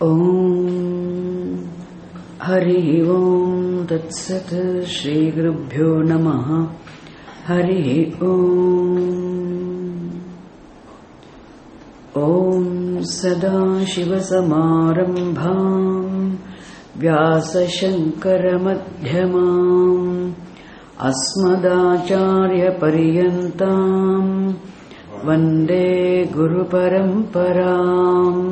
ओम हरि ओम तत्सत् श्री गुरुभ्यो नमः। हरि ओम सदाशिवसमारम्भाम् व्यासशङ्करमध्यमाम् अस्मदाचार्यपर्यन्ताम् वन्दे गुरुपरम्पराम्।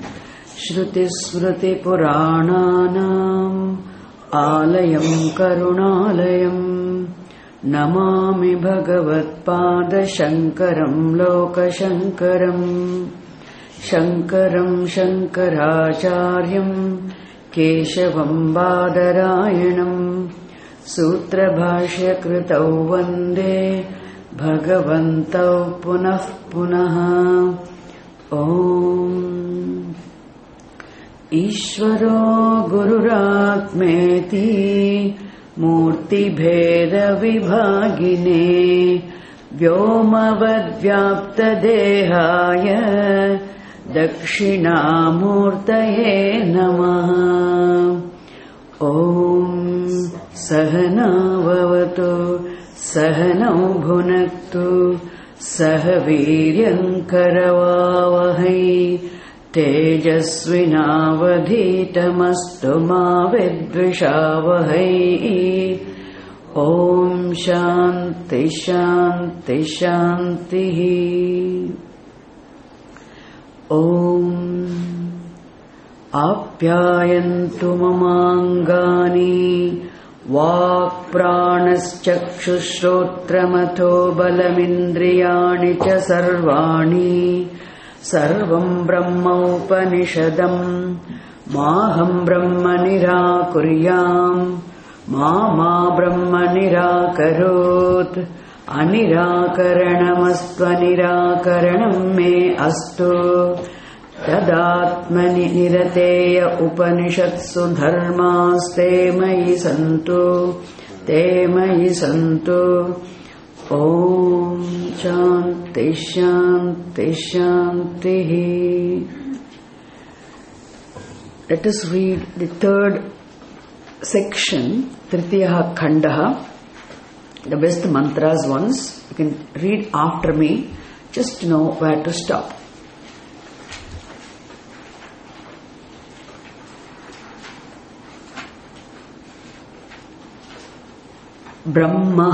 श्रुतिस्मृतिपुराणानाम् आलयम् करुणालयम् नमामि भगवत्पादशङ्करम् लोकशङ्करम्। शङ्करम् शङ्कराचार्यम् केशवम् बादरायणम् सूत्रभाष्यकृतौ वन्दे भगवन्तौ पुनः पुनः। ॐ ईश्वरो गुरुरात्मेति मूर्तिभेदविभागिने व्योमवद्व्याप्तदेहाय दक्षिणामूर्तये नमः। ॐ सहना भवतु सहनौ भुनक्तु सह वीर्यङ्करवावहै तेजस्विनावधीतमस्तु मा विद्विषावहै। ॐ शान्ति शान्ति शान्तिः। ॐ आप्यायन्तु ममाङ्गानि वाक्प्राणश्चक्षुश्रोत्रमथो बलमिन्द्रियाणि च सर्वाणि। सर्वम् ब्रह्मोपनिषदम् माहम् ब्रह्म निराकुर्याम् मा ब्रह्म निराकरोत्। अनिराकरणमस्त्वनिराकरणम् मे अस्तु। तदात्मनि निरतेय उपनिषत्सु धर्मास्ते मयि सन्तु ते मयि सन्तु। ॐ शान्ति शान्ति शान्तिः। Let us read the third section, Tritiyah Khandaha. The best mantras once. You can read after me, just to know where to stop. ब्रह्मः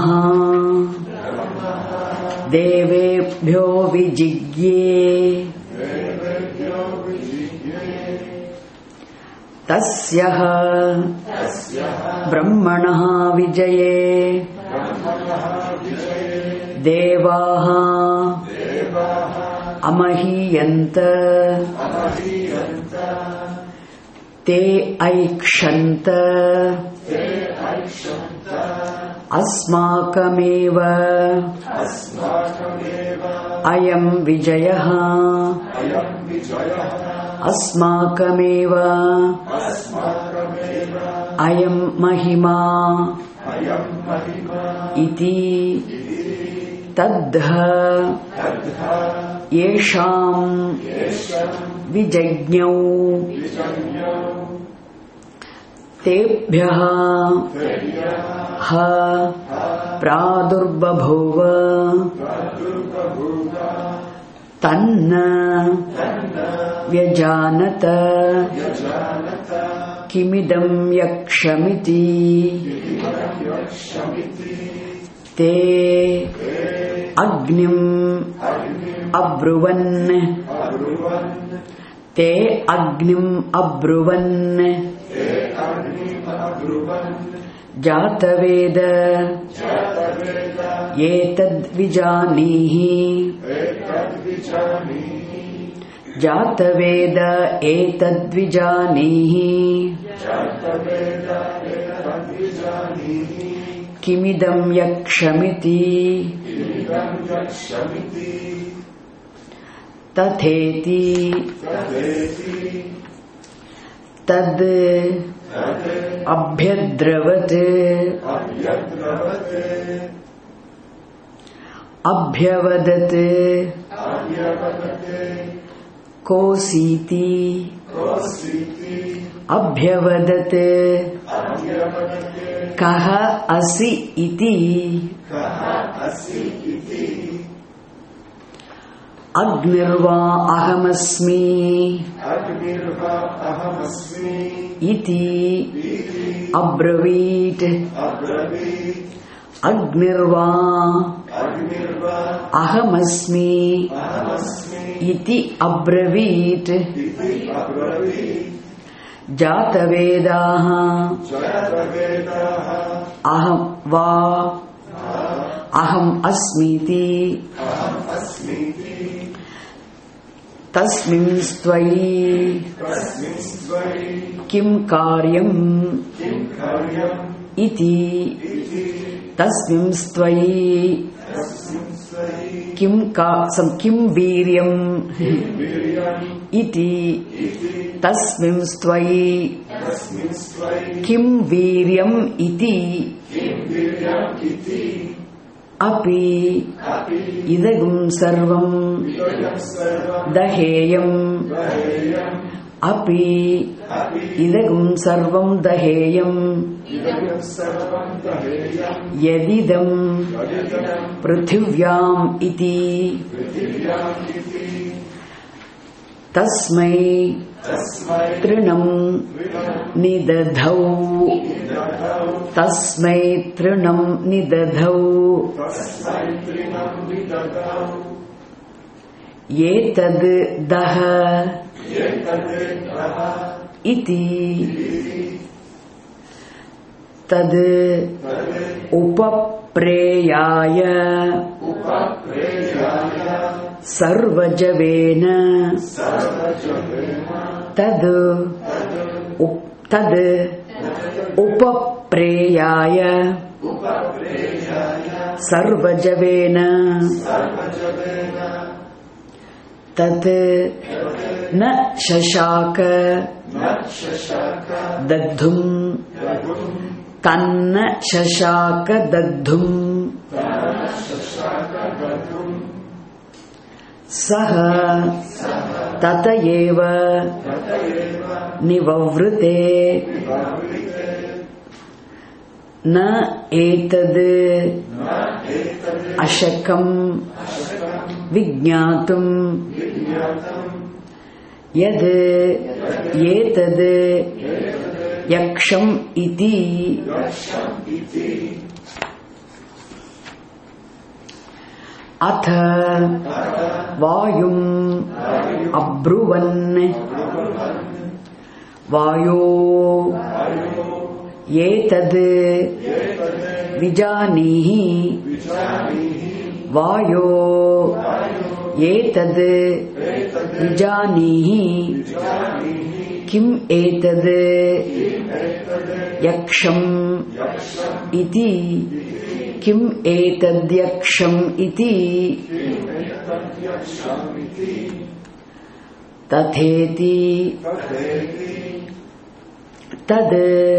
देवेभ्यो विजिज्ञे तस्यः ब्रह्मणः विजये देवाः अमहीयन्त ते ऐक्षन्त अस्माकमेव अयम् विजयः अस्माकमेव अयम् महिमा इति तद्ध येषाम् विजज्ञौ तेभ्यः ह प्रादुर्बभूव तन्न व्यजानत किमिदं यक्षमिति ते अग्निम् अब्रुवन् ते अग्निम् अब्रुवन् जातवेद एतद्विजानीहि जातवेद एतद्विजानीहि किमिदं यक्षमिति तथेति तद् अभ्यद्रवत् अभ्यवदत् कोसीति अभ्यवदत् कः असि इति अग्निर्वा अहमस्मि इति अब्रवीत् अग्निर्वा अहमस्मि इति अब्रवीत् जातवेदाः अहं वा अहम् अस्मीति तस्मिंस्त्वयि किं कार्यम् इति तस्मिंस्त्वयि किं वीर्यम् इति तस्मिंस्त्वयि किं वीर्यम् इति अपि इदगुं सर्वं दहेयम् अपि इदगुं सर्वं दहेयम् यदिदं पृथिव्याम् इति तस्मै तृणं निदधौ तस्मै तृणं निदधौ एतद् दः इति तद् उपप्रेयाय सर्वजवेन तद् उपप्रेयाय सर्वजवेन तत् न शशाक दग्धुम् तन्न शशाक दग्धुम् सः तत एव निववृते न एतद् अशकम् विज्ञातुम् यद् एतद् यक्षम् इति अथ वायुम् अब्रुवन् वायो एतद् विजानीहि वायो एतद् विजानीहि किम् एतद् यक्षम् इति किम् एतद्यक्षम् इति तथेति तद्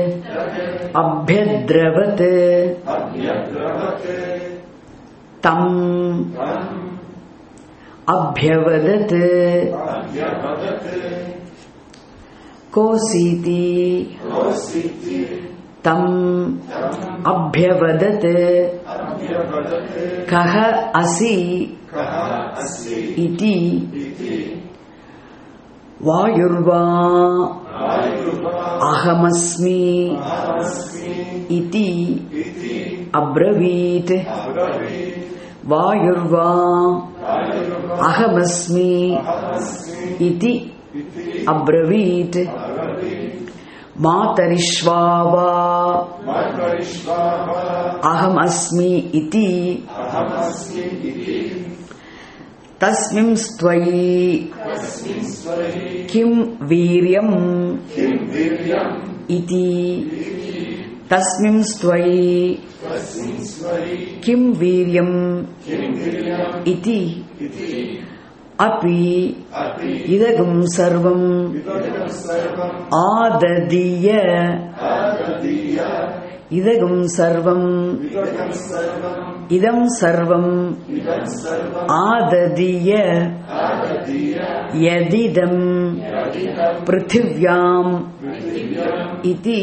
अभ्यद्रवत् तम् अभ्यवदत् कोसीति तम् अभ्यवदत् कः असि इति वायुर्वा अहमस्मि इति अब्रवीत् वायुर्वा अहमस्मि इति अब्रवीत् मातरिश्वा वा अहमस्मि इति तस्मिंस्त्वयि किं वीर्यम् इति तस्मिंस्त्वयि किं वीर्यम् इति अपि इदगुं सर्वम् आददीय idagam sarvam idam sarvam adadiya yadidam prithivyam iti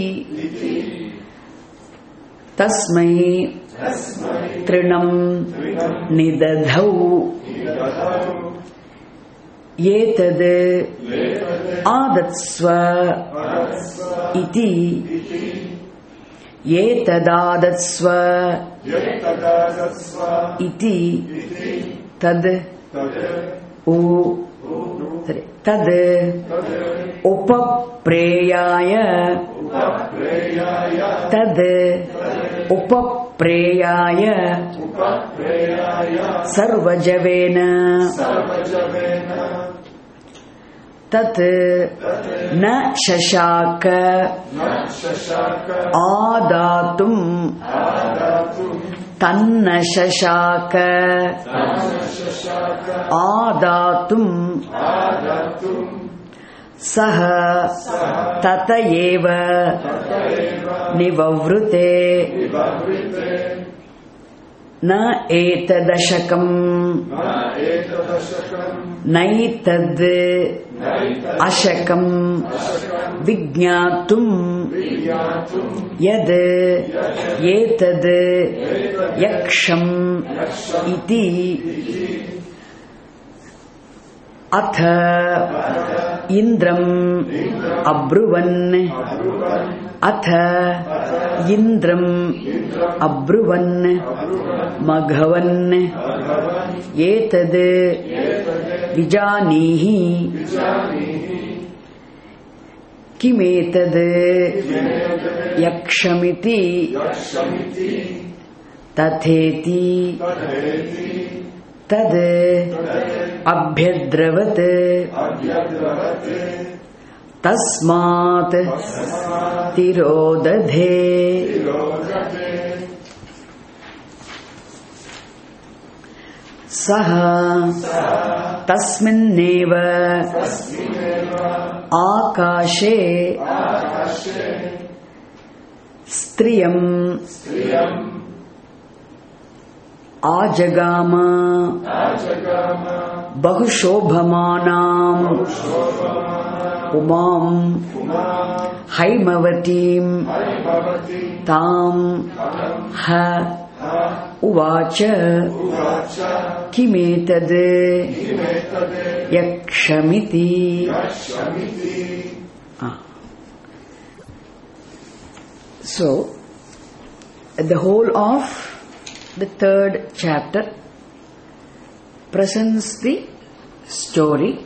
tasmai trinam nidadhau yetad adatsva iti yetadadatsva iti tad tad upapreyaya tad upapreyaya sarvajavena tat na shashaka adatum tanna shashaka adatum saha tatayeva nivavrute na etadashakam naitad ashakam vijñātum yad yetad yaksham iti atha indram abruvan atha indram abruvan maghavan yetad vijanihi kimetad yakshamiti tatheti tad abhyadravat tasmat tirodadhe. Saha tasminneva akashe striyam ajagama bahushobhamanam umam haimavatim tam ha uvacha kimetad yakshamiti. So, the whole of the third chapter presents the story.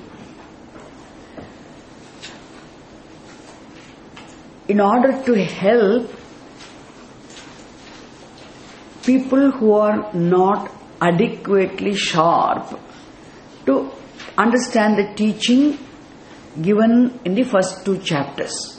In order to help people who are not adequately sharp to understand the teaching given in the first two chapters.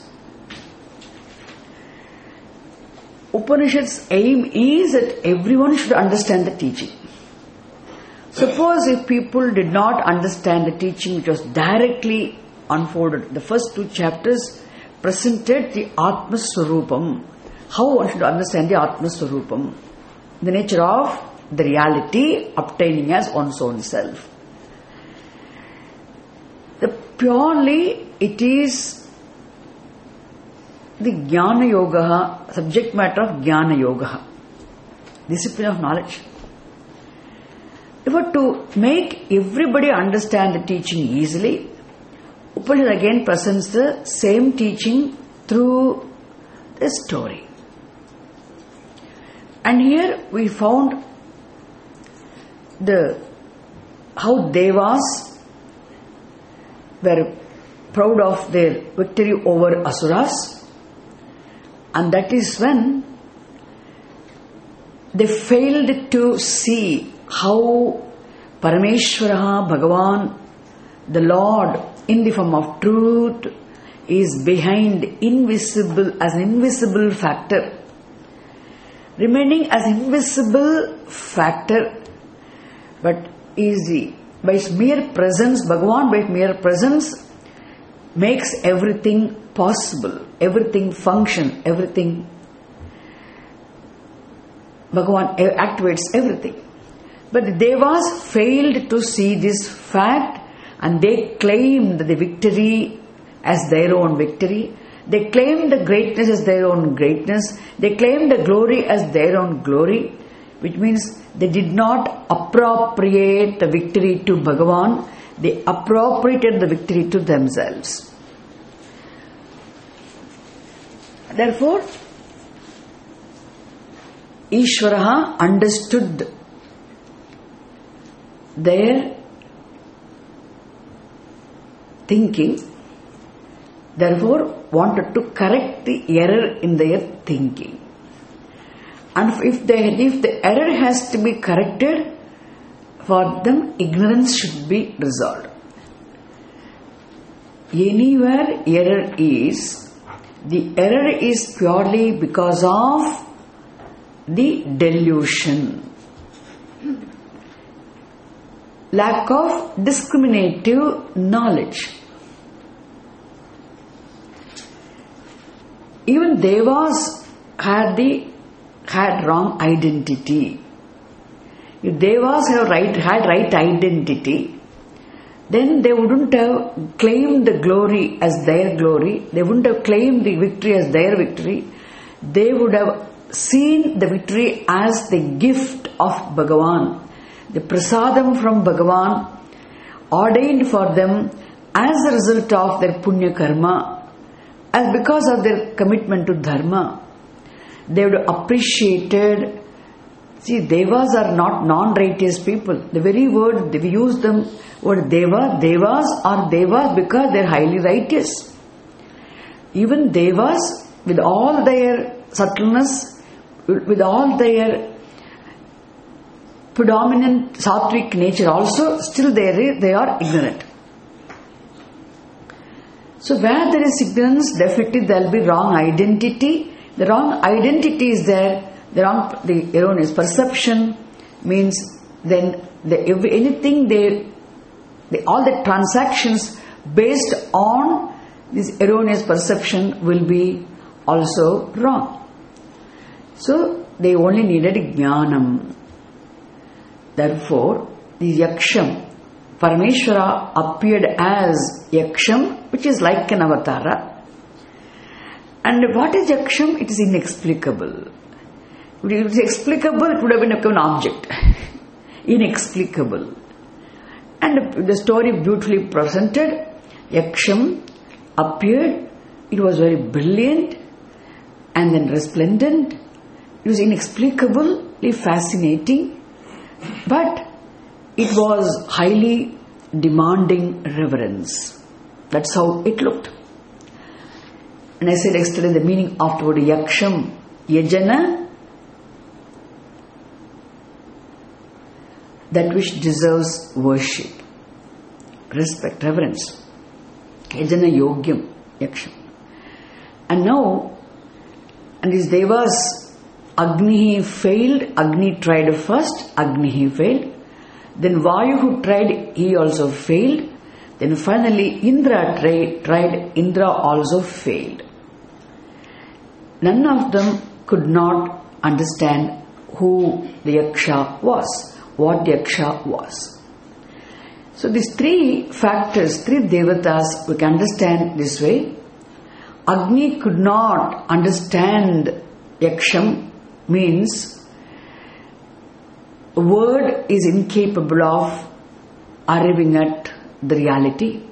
Upanishad's aim is that everyone should understand the teaching. Suppose if people did not understand the teaching which was directly unfolded, the first two chapters presented the Atma Swarupam, how one should understand the Atma Swarupam, the nature of the reality obtaining as one's own self. Purely it is the Jnana Yoga, subject matter of Jnana Yoga, discipline of knowledge. Therefore, to make everybody understand the teaching easily, Upanishad again presents the same teaching through the story. And here we found how Devas were proud of their victory over Asuras, and that is when they failed to see how Parameshwara, Bhagavan, the Lord in the form of truth, is behind as an invisible factor. Remaining as invisible factor, but by his mere presence, Bhagavan by his mere presence makes everything possible, everything function, everything Bhagavan activates everything. But the Devas failed to see this fact, and they claimed the victory as their own victory. They claimed the greatness as their own greatness. They claimed the glory as their own glory, which means they did not appropriate the victory to Bhagavan. They appropriated the victory to themselves. Therefore, Ishvaraha understood their thinking, therefore wanted to correct the error in their thinking. And if the error has to be corrected, for them ignorance should be resolved. Anywhere error is, the error is purely because of the delusion. Lack of discriminative knowledge. Even Devas had wrong identity. If Devas had right identity, then they wouldn't have claimed the glory as their glory. They wouldn't have claimed the victory as their victory. They would have seen the victory as the gift of Bhagavan, the prasadam from Bhagavan, ordained for them as a result of their punya karma, as because of their commitment to dharma. They would have appreciated. See, Devas are not non-righteous people. The very word, we use them word Devas are Devas because they are highly righteous. Even Devas, with all their subtleness, with all their predominant sattvic nature also, still they are ignorant. So where there is ignorance, definitely there will be wrong identity. The wrong identity is there. The erroneous perception means then all the transactions based on this erroneous perception will be also wrong. So they only needed jnanam. Therefore, the Yaksham, Parameshwara appeared as Yaksham, which is like an avatara. And what is Yaksham? It is inexplicable. If it is explicable, it would have been an object. Inexplicable. And the story beautifully presented. Yaksham appeared. It was very brilliant and then resplendent. It was inexplicably fascinating, but it was highly demanding reverence. That's how it looked. And I said yesterday the meaning of the word Yaksham, Yajana, that which deserves worship, respect, reverence. Yajana Yogyam, Yaksham. And now, and these Devas, Agni failed. Agni tried first. Agni failed. Then Vayu who tried, he also failed. Then finally Indra tried. Indra also failed. None of them could not understand who the Yaksha was, what the Yaksha was. So these three factors, three devatas, we can understand this way. Agni could not understand Yaksham, means word is incapable of arriving at the reality.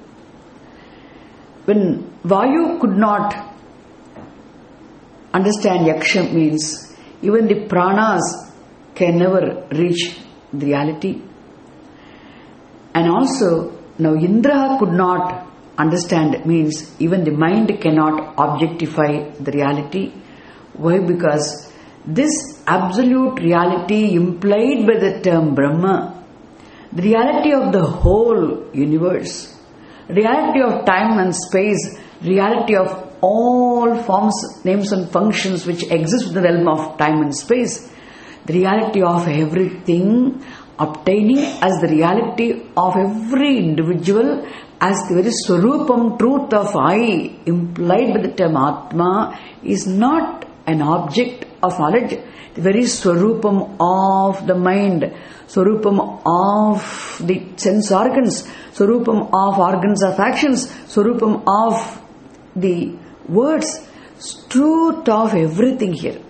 When Vayu could not understand Yaksham, means even the pranas can never reach the reality. And also now Indra could not understand, means even the mind cannot objectify the reality. Why? Because this absolute reality implied by the term Brahma, the reality of the whole universe, reality of time and space, reality of all forms, names and functions which exist within the realm of time and space, the reality of everything obtaining as the reality of every individual as the very Swarupam, truth of I, implied by the term Atma, is not an object of knowledge, the very swarupam of the mind, swarupam of the sense organs, swarupam of organs of actions, swarupam of the words, truth of everything here.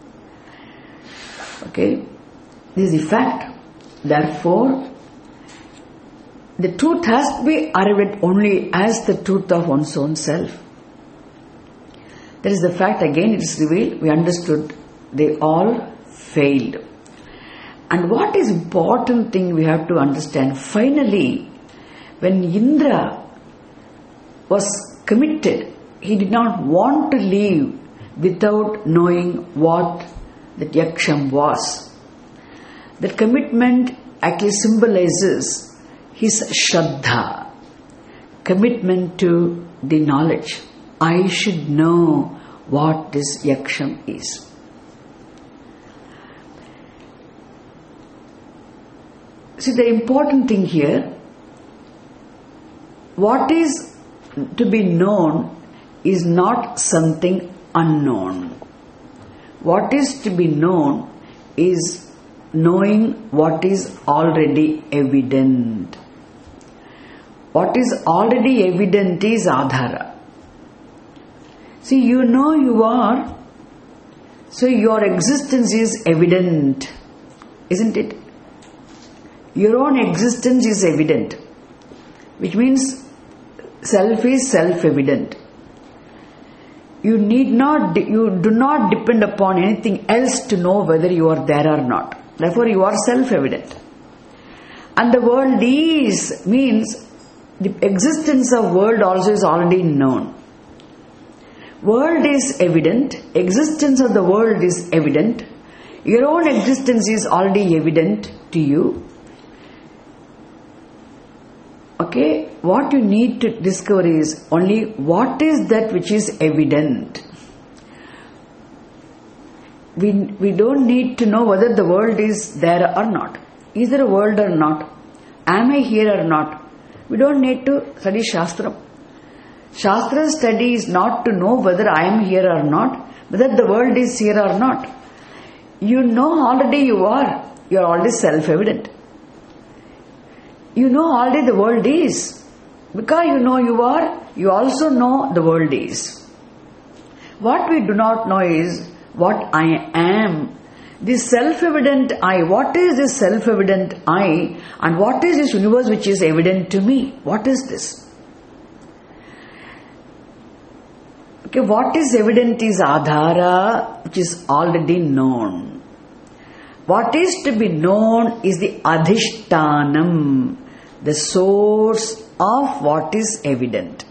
Okay, this is the fact. Therefore, the truth has to be arrived at only as the truth of one's own self. That is the fact. Again, it is revealed. We understood. They all failed. And what is important thing we have to understand? Finally, when Indra was committed, he did not want to leave without knowing what that yaksham was. That commitment actually symbolizes his shraddha, commitment to the knowledge. I should know what this yaksham is. See, the important thing here, what is to be known is not something unknown. What is to be known is knowing what is already evident. What is already evident is adhara. See, you know you are, so your existence is evident, isn't it? Your own existence is evident, which means self is self-evident. You do not depend upon anything else to know whether you are there or not. Therefore, you are self-evident. And the world is means the existence of world also is already known. World is evident, existence of the world is evident, your own existence is already evident to you. Okay, what you need to discover is only what is that which is evident. We don't need to know whether the world is there or not. Is there a world or not? Am I here or not? We don't need to study Shastra. Shastra study is not to know whether I am here or not, whether the world is here or not. You know already you are. You are already self-evident. You know already the world is. Because you know you are, you also know the world is. What we do not know is what I am. This self-evident I, what is this self-evident I, and what is this universe which is evident to me? What is this? Okay, what is evident is adhara, which is already known. What is to be known is the adhishtanam, the source of what is evident.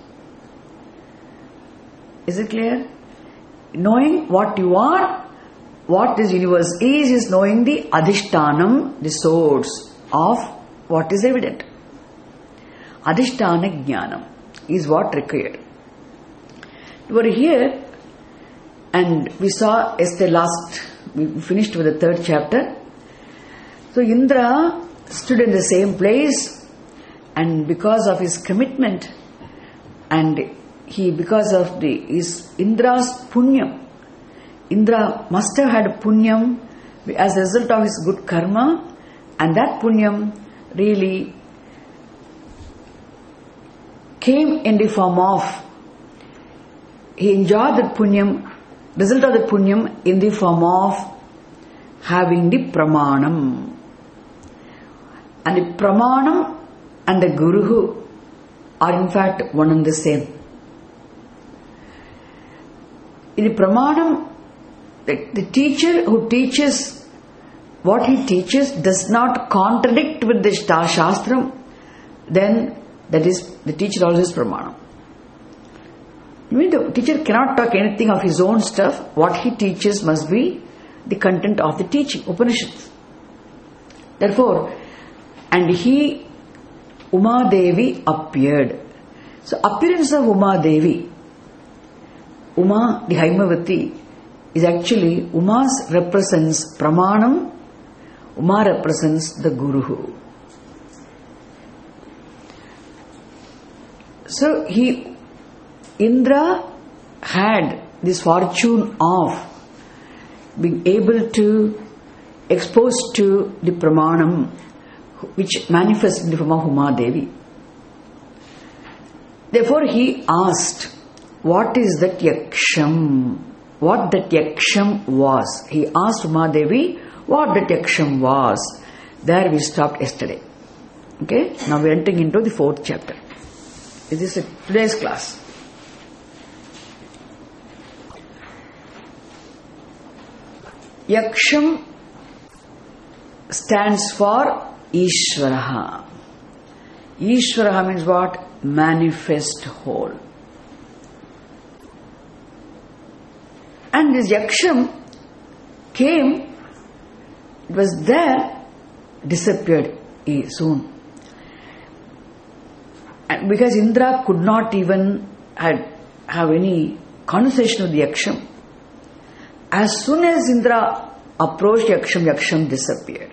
Is it clear? Knowing what you are, what this universe is knowing the adhishtanam, the source of what is evident. Adhishtana jnanam is what required. We were here and we saw we finished with the 3rd chapter. So Indra stood in the same place, and because of his commitment and because of Indra's punyam, Indra must have had punyam as a result of his good karma, and that punyam really came in the form of, he enjoyed the punyam, result of the punyam in the form of having the pramanam. And the pramanam and the guru are in fact one and the same. In the pramanam, the teacher who teaches what he teaches does not contradict with the shastram, then that is, the teacher also is pramanam. I mean, the teacher cannot talk anything of his own stuff. What he teaches must be the content of the teaching, Upanishads. Therefore, and Uma Devi appeared. So, appearance of Uma Devi, Uma, the Haimavati, is actually, Uma's represents Pramanam, Uma represents the Guru. So, Indra had this fortune of being able to expose to the Pramanam which manifests in the form of Uma Devi. Therefore he asked, what is that Yaksham? What that Yaksham was. He asked Uma Devi what that Yaksham was. There we stopped yesterday. Okay, now we are entering into the 4th chapter. This is today's class. Yaksham stands for Ishvaraha. Ishvaraha means what? Manifest whole. And this Yaksham came, it was there, disappeared soon. And because Indra could not even have any conversation with the Yaksham. As soon as Indra approached Yaksham, Yaksham disappeared.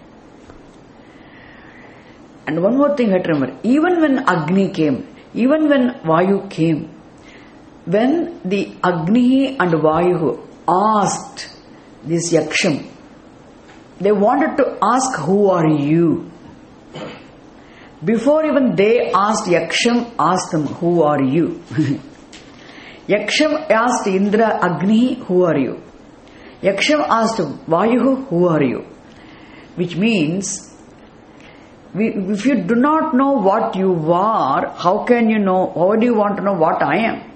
And one more thing I have to remember, even when Agni came, even when Vayu came, when the Agni and Vayu asked this Yaksham, they wanted to ask, who are you? Before even they asked, Yaksham asked them, who are you? Yaksham asked Indra, Agni, who are you? Yaksham asked Vayu, who are you? Which means, if you do not know what you are, how can you know, how do you want to know what I am?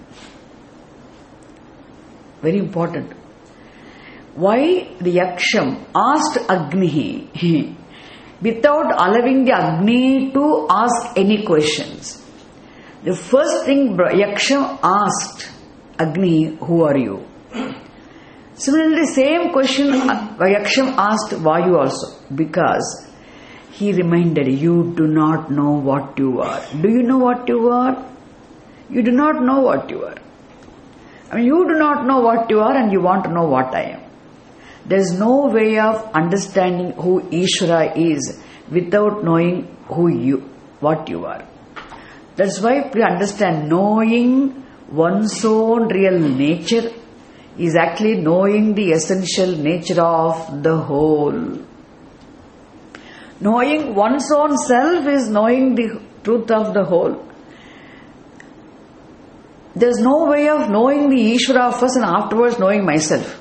Very important. Why the Yaksham asked Agni without allowing the Agni to ask any questions? The first thing Yaksham asked Agni, who are you? Similarly, same question Yaksham asked Vayu also, because he reminded, you do not know what you are. Do you know what you are? You do not know what you are. I mean, you do not know what you are and you want to know what I am. There is no way of understanding who Ishvara is without knowing what you are. That's why we understand, knowing one's own real nature is actually knowing the essential nature of the whole. Knowing one's own self is knowing the truth of the whole. There is no way of knowing the Ishvara first and afterwards knowing myself.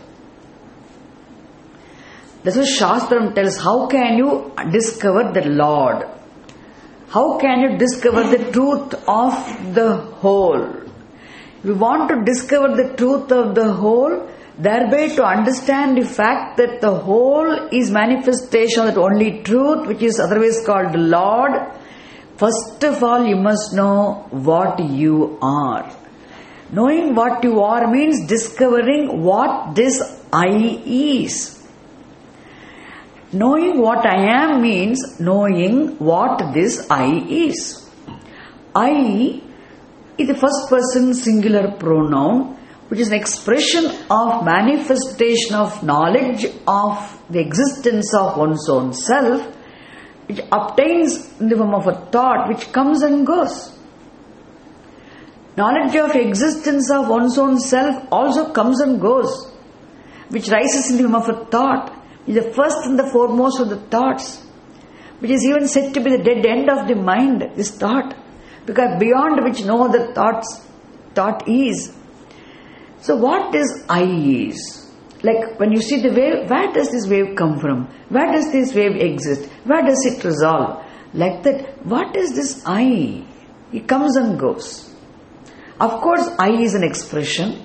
That's what Shastram tells. How can you discover the Lord? How can you discover the truth of the whole? We want to discover the truth of the whole, thereby to understand the fact that the whole is manifestation of that only truth, which is otherwise called the Lord. First of all, you must know what you are. Knowing what you are means discovering what this I is. Knowing what I am means knowing what this I is. I is the first person singular pronoun, which is an expression of manifestation of knowledge of the existence of one's own self, which obtains in the form of a thought which comes and goes. Knowledge of existence of one's own self also comes and goes, which rises in the form of a thought, which is the first and the foremost of the thoughts, which is even said to be the dead end of the mind, this thought, because beyond which no other thought is. So what is I is? Like when you see the wave, where does this wave come from? Where does this wave exist? Where does it resolve? Like that, what is this I? It comes and goes. Of course, I is an expression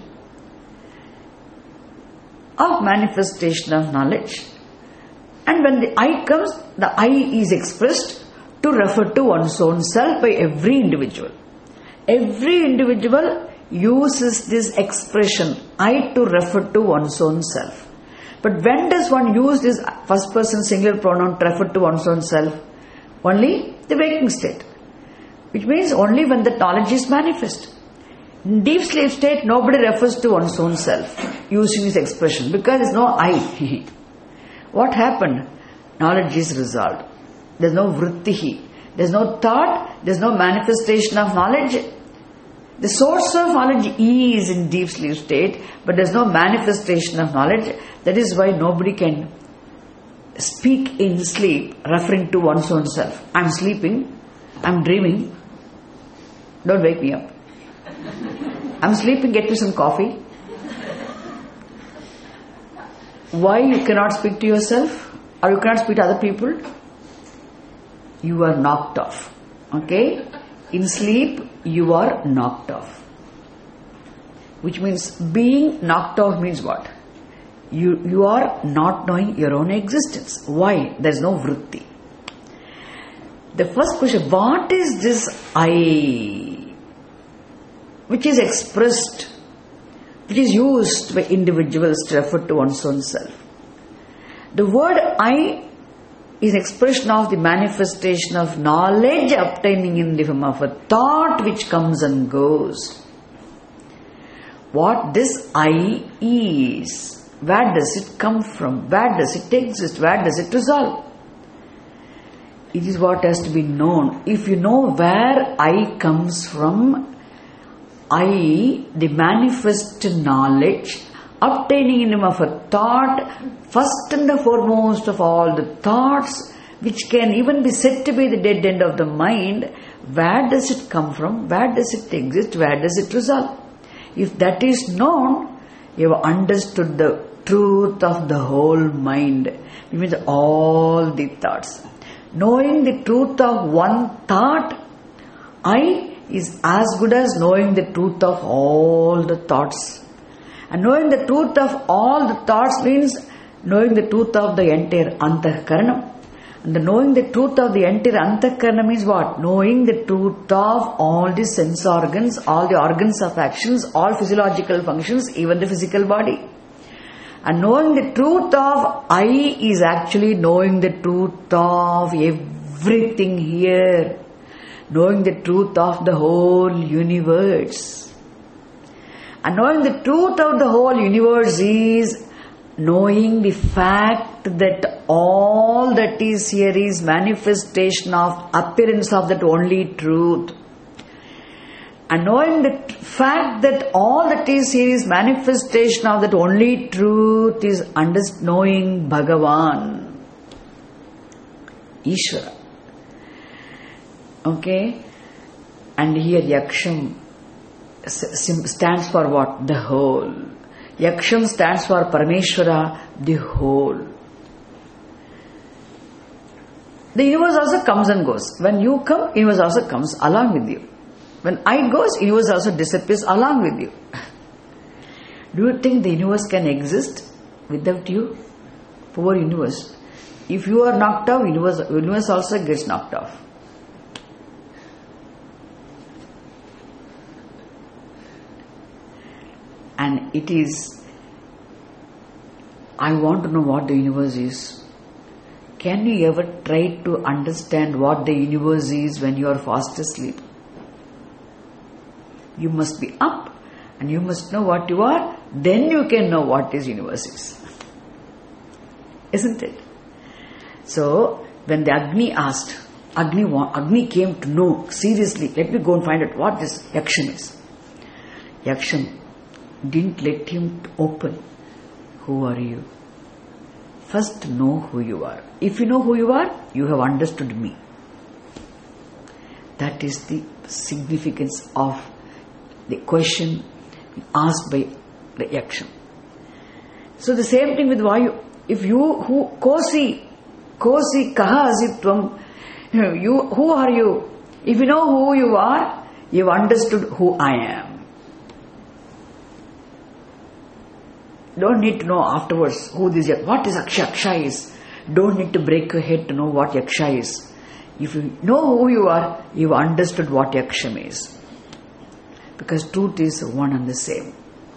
of manifestation of knowledge. And when the I comes, the I is expressed to refer to one's own self by every individual. Every individual uses this expression, I, to refer to one's own self. But when does one use this first person singular pronoun to refer to one's own self? Only the waking state. Which means only when the knowledge is manifest. In deep sleep state, nobody refers to one's own self using this expression because there is no I. What happened? Knowledge is resolved. There is no vritti. There is no thought. There is no manifestation of knowledge. The source of knowledge is in deep sleep state, but there is no manifestation of knowledge. That is why nobody can speak in sleep referring to one's own self. I am sleeping, I am dreaming, don't wake me up. I am sleeping, get me some coffee. Why you cannot speak to yourself? Or you cannot speak to other people? You are knocked off. Okay? In sleep, you are knocked off. Which means being knocked off means what? You are not knowing your own existence. Why? There is no vritti. The first question, what is this I? Which is expressed, which is used by individuals to refer to one's own self. The word I is expression of the manifestation of knowledge obtaining in the form of a thought which comes and goes. What this I is, where does it come from? Where does it exist? Where does it resolve? It is what has to be known. If you know where I comes from, I, the manifest knowledge, obtaining in him of a thought, first and the foremost of all the thoughts, which can even be said to be the dead end of the mind, where does it come from? Where does it exist? Where does it resolve? If that is known, you have understood the truth of the whole mind. It means all the thoughts. Knowing the truth of one thought, I, is as good as knowing the truth of all the thoughts. And knowing the truth of all the thoughts means knowing the truth of the entire antahkarana. And knowing the truth of the entire antahkarana means what? Knowing the truth of all the sense organs, all the organs of actions, all physiological functions, even the physical body. And knowing the truth of I is actually knowing the truth of everything here. Knowing the truth of the whole universe. And knowing the truth of the whole universe is knowing the fact that all that is here is manifestation of appearance of that only truth. And knowing the fact that all that is here is manifestation of that only truth is knowing Bhagavan, Ishvara. Okay? And here Yaksham stands for what? The whole. Yaksham stands for Parameshwara, the whole. The universe also comes and goes. When you come, universe also comes along with you. When I goes, universe also disappears along with you. Do you think the universe can exist without you? Poor universe. If you are knocked off, universe also gets knocked off. And it is, I want to know what the universe is. Can you ever try to understand what the universe is when you are fast asleep? You must be up and you must know what you are, then you can know what this universe is. Isn't it? So, when the Agni asked, Agni came to know seriously, let me go and find out what this Yaksham is. Yaksham didn't let him open. Who are you? First know who you are. If you know who you are, you have understood me. That is the significance of the question asked by the Yaksham. So the same thing with Vayu. If you, kosi kaha asitvam, who are you? If you know who you are, you have understood who I am. Don't need to know afterwards who this is. What is Aksha is. Don't need to break your head to know what Yaksha is. If you know who you are, you have understood what Yaksham is. Because truth is one and the same.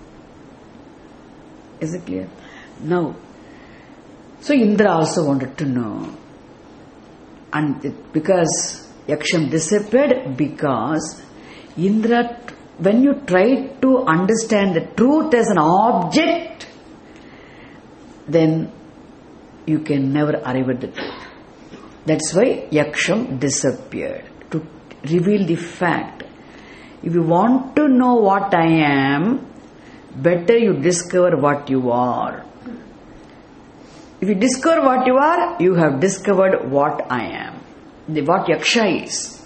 Is it clear? Now, so Indra also wanted to know. And because Yaksham disappeared, because Indra, when you try to understand the truth as an object, then you can never arrive at the truth. That's why Yaksham disappeared, to reveal the fact. If you want to know what I am, better you discover what you are. If you discover what you are, you have discovered what I am. What Yaksha is.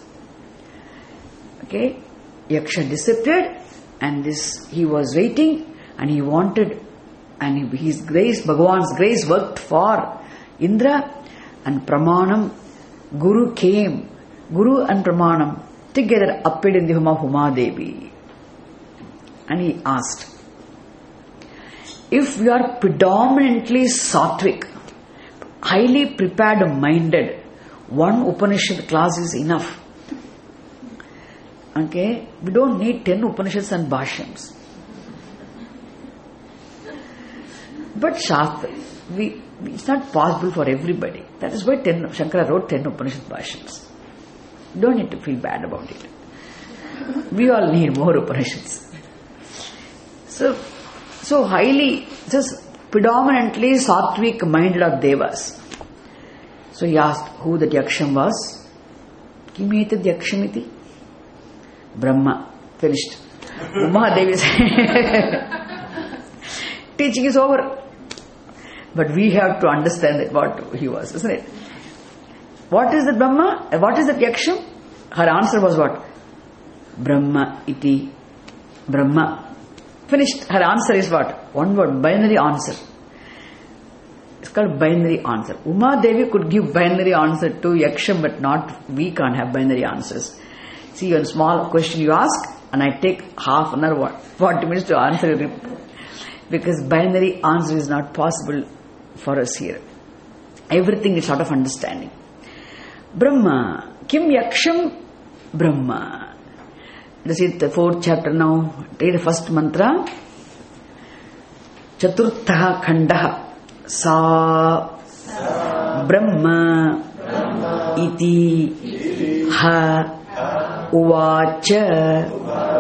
Okay? Yaksha disappeared and he was waiting and he wanted, and his grace, Bhagavan's grace worked for Indra, and Pramanam, Guru came. Guru and Pramanam together appeared in the home of Uma Devi. And he asked, if we are predominantly sattvic, highly prepared minded, one Upanishad class is enough. Okay? We don't need 10 Upanishads and Bhashyams. But Shastra, it's not possible for everybody. That is why Shankara wrote 10 Upanishad Bhashyams. You don't need to feel bad about it. We all need more Upanishads. So highly, just predominantly sattvic minded of devas. So he asked who that Yaksham was. Kimetad Yakshamiti? Brahma. Finished. Uma Devi said, teaching is over. But we have to understand that what he was, isn't it? What is the Brahma? What is the Yaksham? Her answer was what? Brahma iti. Brahma. Finished. Her answer is what? One word, binary answer. It's called binary answer. Uma Devi could give binary answer to Yaksham, but not, we can't have binary answers. See, one small question you ask, and I take half an hour, 40 minutes to answer it. Because binary answer is not possible for us here. Everything is sort of understanding. Brahma. Kim Yaksham? Brahma. This is the 4th chapter now. Read the first mantra. Chaturtha Khandaha. Sa Brahma iti ha uvacha.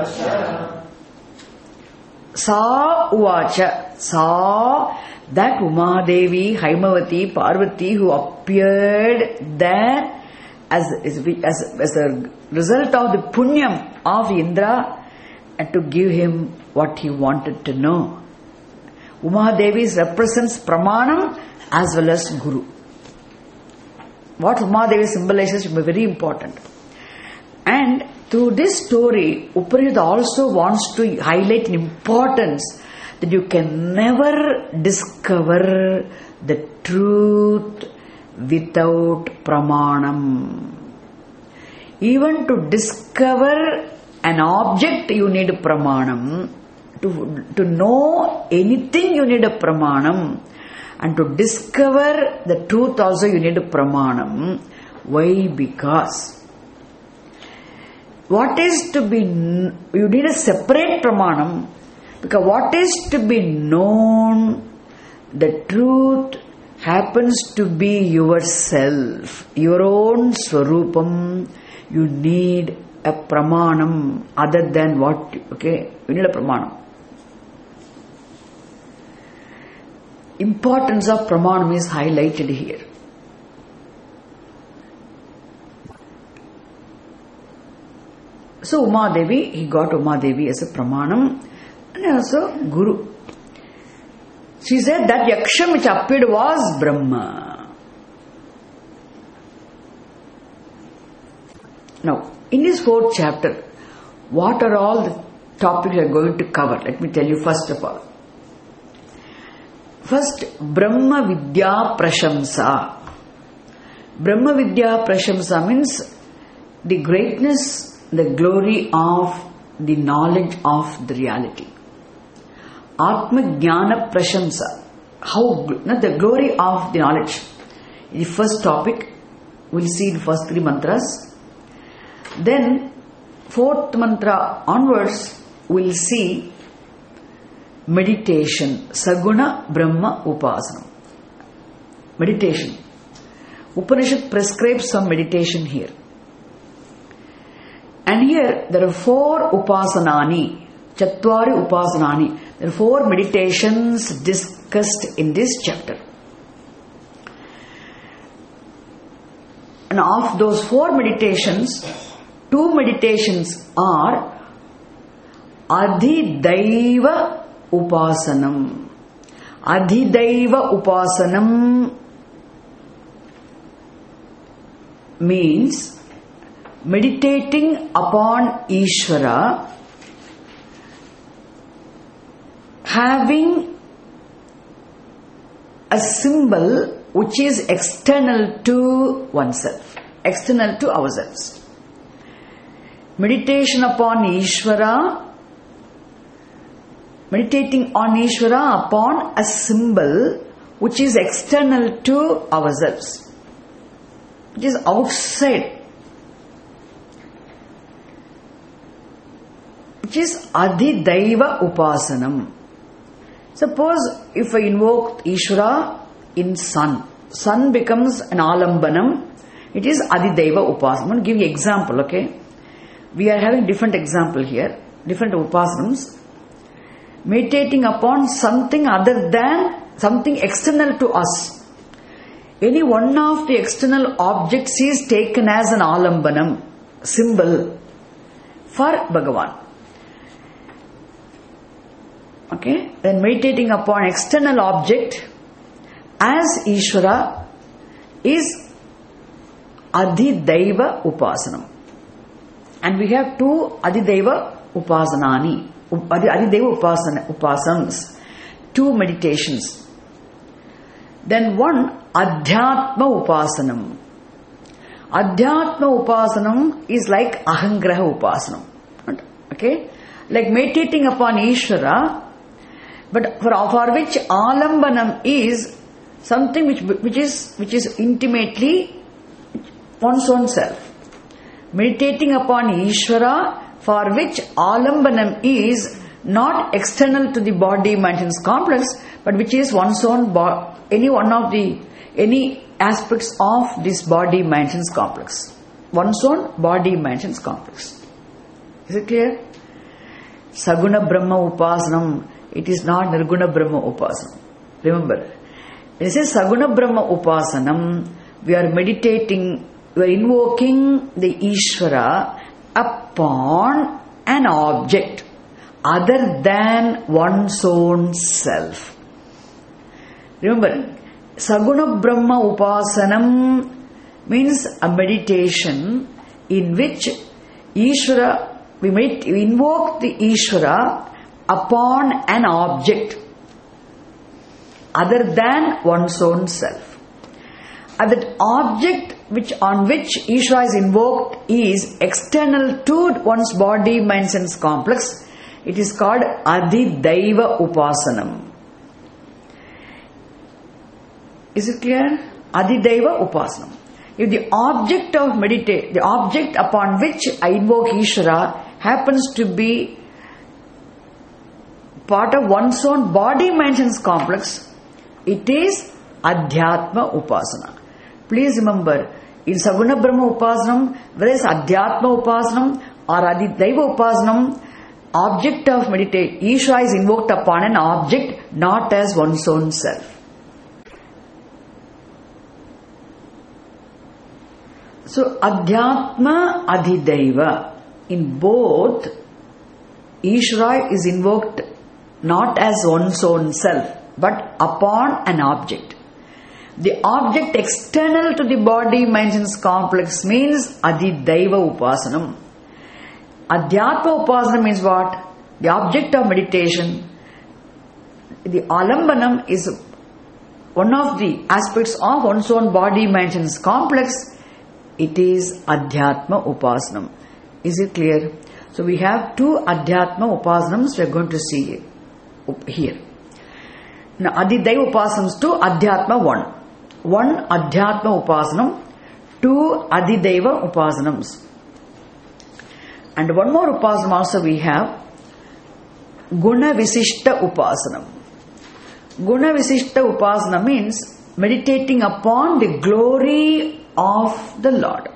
Sa uvacha. Sa, that Uma Devi, Haimavati, Parvati, who appeared there as a result of the punyam of Indra, and to give him what he wanted to know. Uma Devi represents Pramanam as well as Guru. What Uma Devi symbolizes will be very important. And through this story, Upanishad also wants to highlight an importance that you can never discover the truth without Pramanam. Even to discover an object, you need Pramanam. To know anything, you need a Pramanam. And to discover the truth also, you need a Pramanam. Why? Because what is to be, you need a separate Pramanam. Because what is to be known, the truth happens to be yourself, your own Swarupam. You need a Pramanam other than what, okay, you need a Pramanam. Importance of Pramanam is highlighted here. So Uma Devi, he got Uma Devi as a Pramanam and also Guru. She said that Yaksham which appeared was Brahma. Now, in this 4th chapter, what are all the topics we are going to cover? Let me tell you first of all. First, Brahma Vidya Prashamsa. Brahma Vidya Prashamsa means the greatness, the glory of the knowledge of the reality. Atma Jnana Prashamsa. The glory of the knowledge. The first topic, we'll see the first 3 mantras. Then, 4th mantra onwards, we'll see meditation. Saguna Brahma Upasana. Meditation. Upanishad prescribes some meditation here. And here, there are 4 upasanani. Chatvari upasanani. There are 4 meditations discussed in this chapter. And of those 4 meditations, 2 meditations are Adhidaiva Upasanam. Adhidaiva Upasanam means meditating upon Ishvara, having a symbol which is external to oneself, external to ourselves. Meditation upon Ishvara, meditating on Ishvara upon a symbol which is external to ourselves, which is outside, which is Adhidaiva Upasanam. Suppose if I invoke Ishvara in sun, sun becomes an alambanam, it is Adhidaiva Upasanam. I'm going to give you an example, okay? We are having different example here, different upasanams. Meditating upon something other than something external to us. Any one of the external objects is taken as an alambanam, symbol for Bhagavan. Okay, then meditating upon external object as Ishvara is Adhidaiva Upasanam. And we have two Adhidaiva Upasanani, Adhidaiva Upasanams, two meditations. Then one Adhyatma Upasanam. Adhyatma Upasanam is like Ahangraha Upasanam. Okay, like meditating upon Ishvara, but for which alambanam is something which is intimately one's own self. Meditating upon Ishvara, for which alambanam is not external to the body maintenance complex, but which is one's own any aspects of this body maintenance complex, one's own body maintenance complex. Is it clear? Saguna Brahma Upasanam, it is not Nirguna Brahma Upasanam. Remember, when it says Saguna Brahma Upasanam, we are meditating, we are invoking the Ishvara upon an object other than one's own self. Remember, Saguna Brahma Upasanam means a meditation in which Ishvara, we invoke the Ishvara upon an object other than one's own self. And that object on which Ishvara is invoked is external to one's body, mind, sense complex. It is called Adhidaiva Upasanam. Is it clear? Adhidaiva Upasanam. If the object of the object upon which I invoke Ishvara happens to be part of one's own body maintenance complex, it is Adhyatma Upasana. Please remember, in Saguna Brahma Upasanam, whether it's Adhyatma Upasanam or Adhidaiva Upasanam, object of meditation, Ishvara is invoked upon an object, not as one's own self. So, Adhyatma, Adhidaiva, in both, Ishvara is invoked not as one's own self, but upon an object. The object external to the body maintenance complex means Adhidaiva Upasanam. Adhyatma Upasanam means what? The object of meditation. The alambanam is one of the aspects of one's own body maintenance complex. It is Adhyatma Upasanam. Is it clear? So we have two Adhyatma Upasanams we are going to see here. Now Adhidaiva Upasanams, two Adhyatma, one. One Adhyatma Upasanam, two Adhidaiva Upasanams. And one more Upasanam also we have, Guna Visishta Upasanam. Guna Visishta Upasanam means meditating upon the glory of the Lord.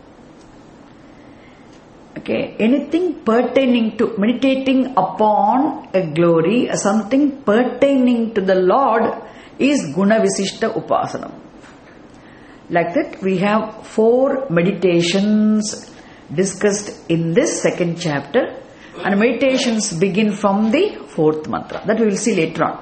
Okay, anything pertaining to, meditating upon a glory, something pertaining to the Lord is Guna Visishta Upasanam. Like that, we have 4 meditations discussed in this second chapter. And meditations begin from the fourth mantra. That we will see later on.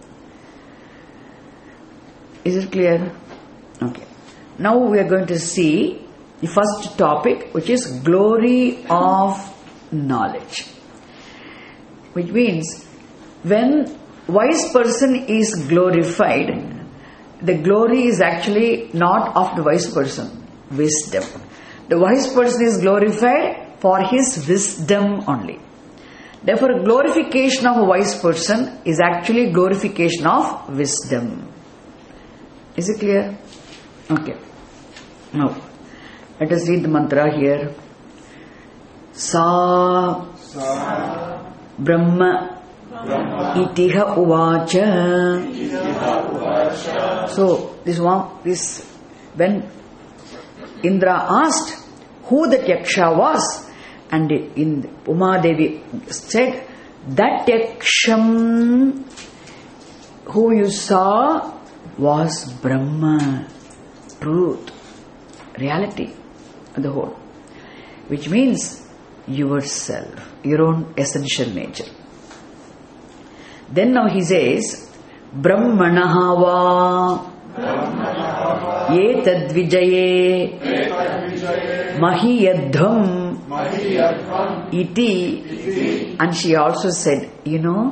Is it clear? Okay. Now we are going to see the first topic, which is glory of knowledge. Which means when wise person is glorified, the glory is actually not of the wise person, wisdom. The wise person is glorified for his wisdom only. Therefore, glorification of a wise person is actually glorification of wisdom. Is it clear? Okay. Now, let us read the mantra here. Sa Brahma Itiha Uvacha. So, this when Indra asked who that Yaksha was, and in Uma Devi said, that Yaksham who you saw was Brahma, truth, reality, the whole. Which means yourself, your own essential nature. Then now he says, Brahmanaha va Etad Vijaye Mahiyadham Iti. And she also said, you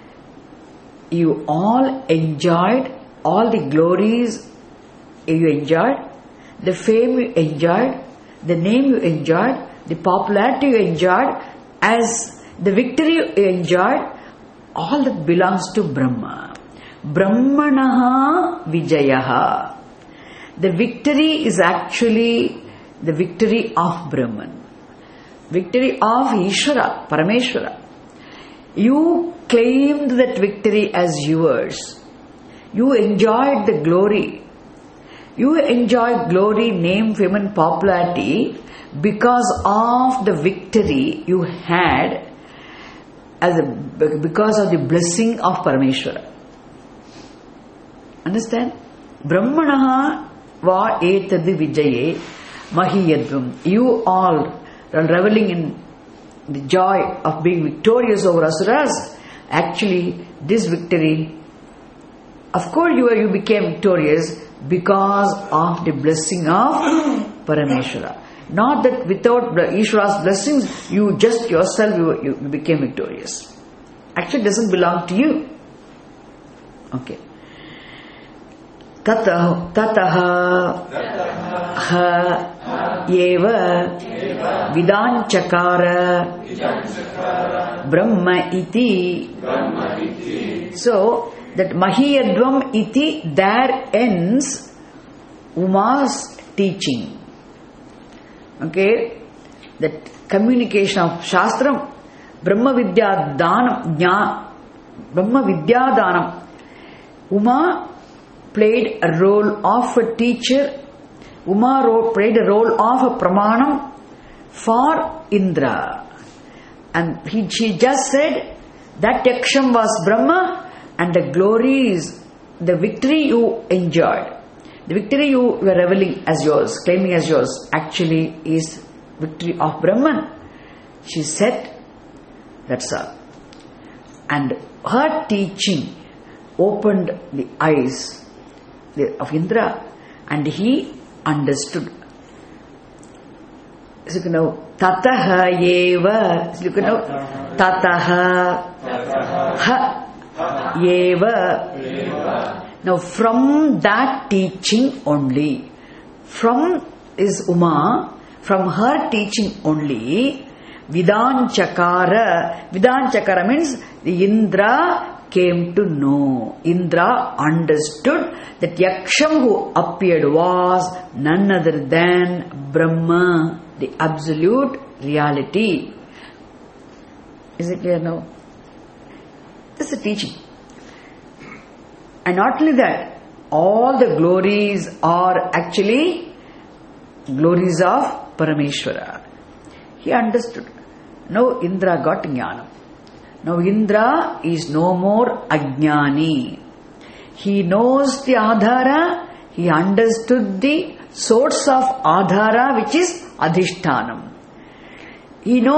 all enjoyed all the glories you enjoyed, the fame you enjoyed, the name you enjoyed, the popularity you enjoyed, as the victory you enjoyed, all that belongs to Brahma. Brahmanaha Vijayaha. The victory is actually the victory of Brahman. Victory of Ishvara, Parameshvara. You claimed that victory as yours. You enjoyed the glory. You enjoyed glory, name, fame and popularity because of the victory you had because of the blessing of Parameshvara. Understand? Brahmanaha va etadi vijaye mahiyadvam. You all are reveling in the joy of being victorious over asuras. Actually, this victory, of course you became victorious because of the blessing of Parameshvara. Not that without Ishvara's blessings, you just yourself you became victorious. Actually, it doesn't belong to you. Okay. Tataha ha yeva vidanchakara Brahma iti. So, that Mahiyadvam iti, there ends Uma's teaching. Okay, that communication of Shastram, Brahma Vidya Danam, Brahma Vidya Danam. Uma played a role of a teacher. Uma played a role of a Pramanam for Indra. And she just said that Yaksham was Brahma, and the glory is the victory you enjoyed. The victory you were reveling as yours, claiming as yours, actually is victory of Brahman. She said, that's all. And her teaching opened the eyes of Indra, and he understood. So you know, tataha yeva. So you know, tataha ha yeva. Now from that teaching only, from is Uma, from her teaching only, Vidanchakara. Vidanchakara means the Indra came to know. Indra understood that Yaksham who appeared was none other than Brahma, the absolute reality. Is it clear now? This is the teaching. And not only that, all the glories are actually glories of Parameshvara. He understood. Now Indra got jnana. Now Indra is no more ajnani. He knows the adhara. He understood the source of adhara, which is adhishtanam. He knows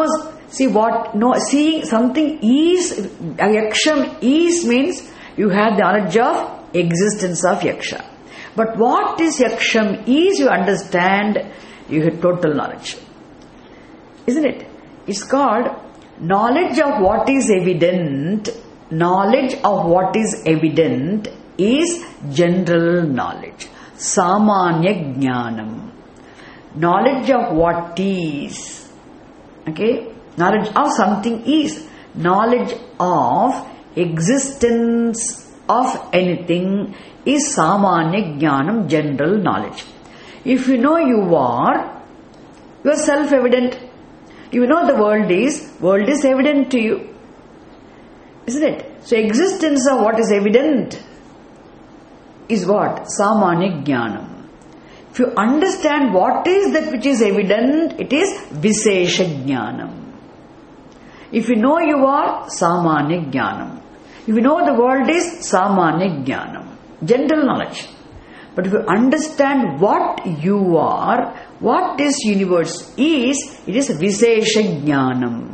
See what, no, seeing something is, yaksham is means you have the knowledge of existence of yaksha. But what is yaksham is, you understand, you have total knowledge. Isn't it? It's called knowledge of what is evident. Knowledge of what is evident is general knowledge. Samanya jnanam. Knowledge of what is. Okay? Knowledge of something is. Knowledge of existence of anything is samanya jnanam, general knowledge. If you know you are self-evident. You know the world is evident to you. Isn't it? So existence of what is evident is what? Samanya jnanam. If you understand what is that which is evident, it is Vishesha jnanam. If you know you are, Samanya jnanam. If you know the world is, Samanya jnanam. General knowledge. But if you understand what you are, what this universe is, it is Vishesha jnanam.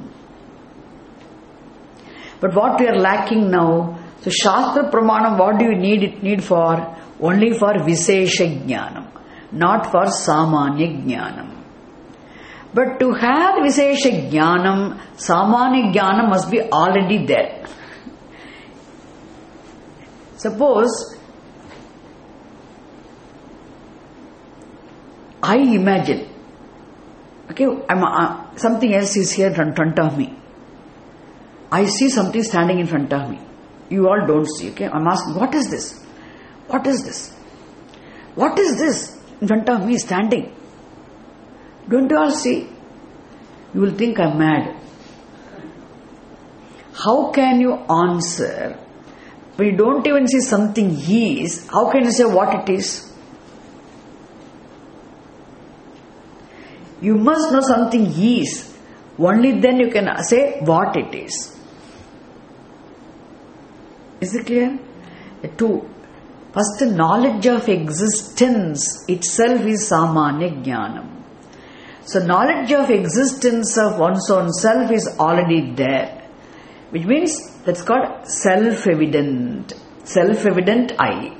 But what we are lacking now, so Shastra Pramanam, what do you need it need for? Only for Vishesha jnanam, not for Samanya jnanam. But to have Vishesha jnanam, Samanya jnanam must be already there. Suppose I imagine, okay, something else is here in front of me. I see something standing in front of me. You all don't see, okay? I'm asking, what is this? What is this? What is this in front of me standing? Don't you all see? You will think I'm mad. How can you answer when you don't even see something is? How can you say what it is? You must know something is. Only then you can say what it is. Is it clear? First, knowledge of existence itself is Samanya jnanam. So knowledge of existence of one's own self is already there. Which means that's called self-evident. Self-evident I.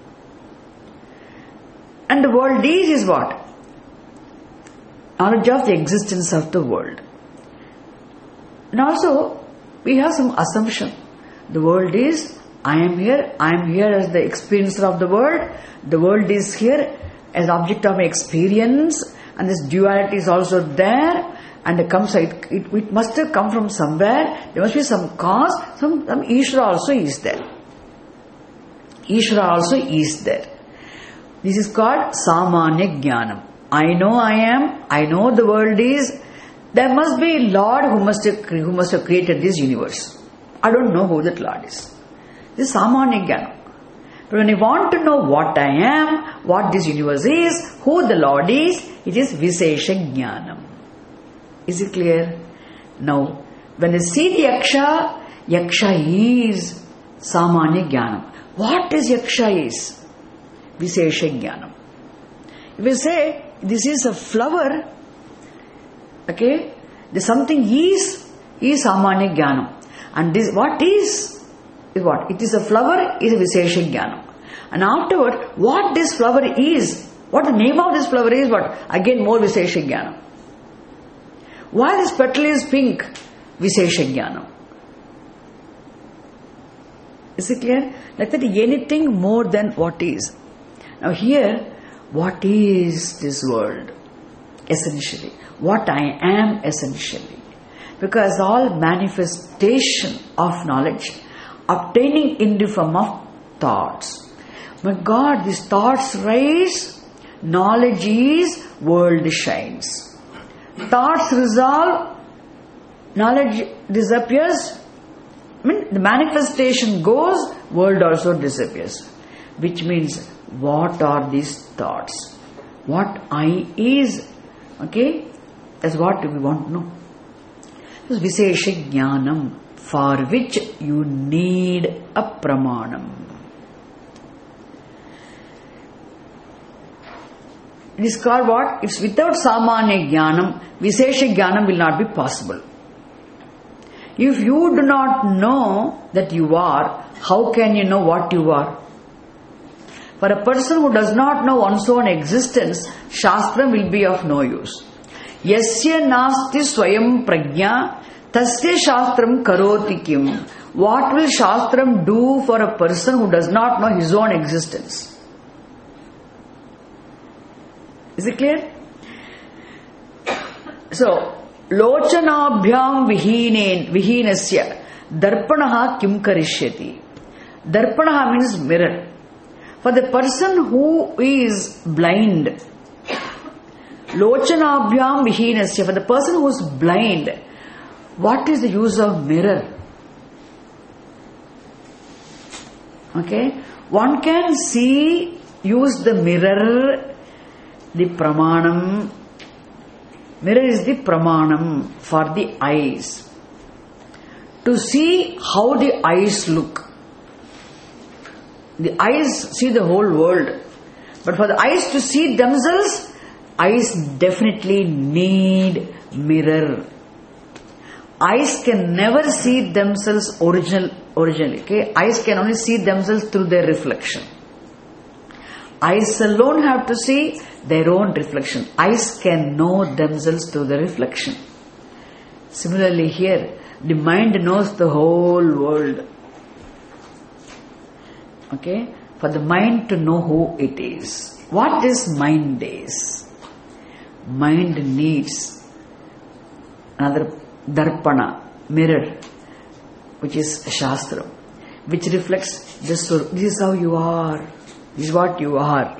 And the world is what? Knowledge of the existence of the world. And also, we have some assumption. The world is, I am here as the experiencer of the world is here as object of my experience, and this duality is also there, and it must have come from somewhere, there must be some cause, some Ishvara also is there. Ishvara also is there. This is called Samanya jnanam. I know I am, I know the world is, there must be a Lord who must have created this universe. I don't know who that Lord is. This is Samanya jnanam. But when you want to know what I am, what this universe is, who the Lord is, it is Vishesha jnanam. Is it clear? Now, when you see the Yaksha is Samanya jnanam. What is Yaksha is? Vishesha jnanam. If you say, this is a flower, okay, the something is Samanya jnanam. And this, what is what? It is a flower, is Vishesha jnanam. And afterward, what this flower is, what the name of this flower is, what? Again more Vishesha jnanam. Why this petal is pink? Vishesha jnanam. Is it clear? Like that, anything more than what is. Now here, what is this world? Essentially. What I am essentially. Because all manifestation of knowledge obtaining in the form of thoughts. My God, these thoughts rise, knowledge is, world shines. Thoughts resolve, knowledge disappears. The manifestation goes, world also disappears. Which means, what are these thoughts? What I is? Okay? That's what we want to know. This is Vishesha jnanam, for which you need a pramanam. It is called what? If without Samanya jnanam, Vishesha jnanam will not be possible. If you do not know that you are, how can you know what you are? For a person who does not know one's own existence, Shastra will be of no use. Yasya nasti swayam prajna, tasya Shastram karoti kim. What will Shastram do for a person who does not know his own existence? Is it clear? So, Lochanabhyam vihinasya darpanaha kim karishyati. Darpanaha means mirror. For the person who is blind, Lochanabhyam vihinasya, for the person who is blind, what is the use of mirror? Okay? One can use the mirror, the pramanam. Mirror is the pramanam for the eyes. To see how the eyes look. The eyes see the whole world. But for the eyes to see themselves, eyes definitely need mirror. Eyes can never see themselves originally. Okay? Eyes can only see themselves through their reflection. Eyes alone have to see their own reflection. Eyes can know themselves through the reflection. Similarly here, the mind knows the whole world. Okay? For the mind to know who it is. What is mind is? Mind needs another darpana, mirror, which is Shastra, which reflects this is how you are. This is what you are.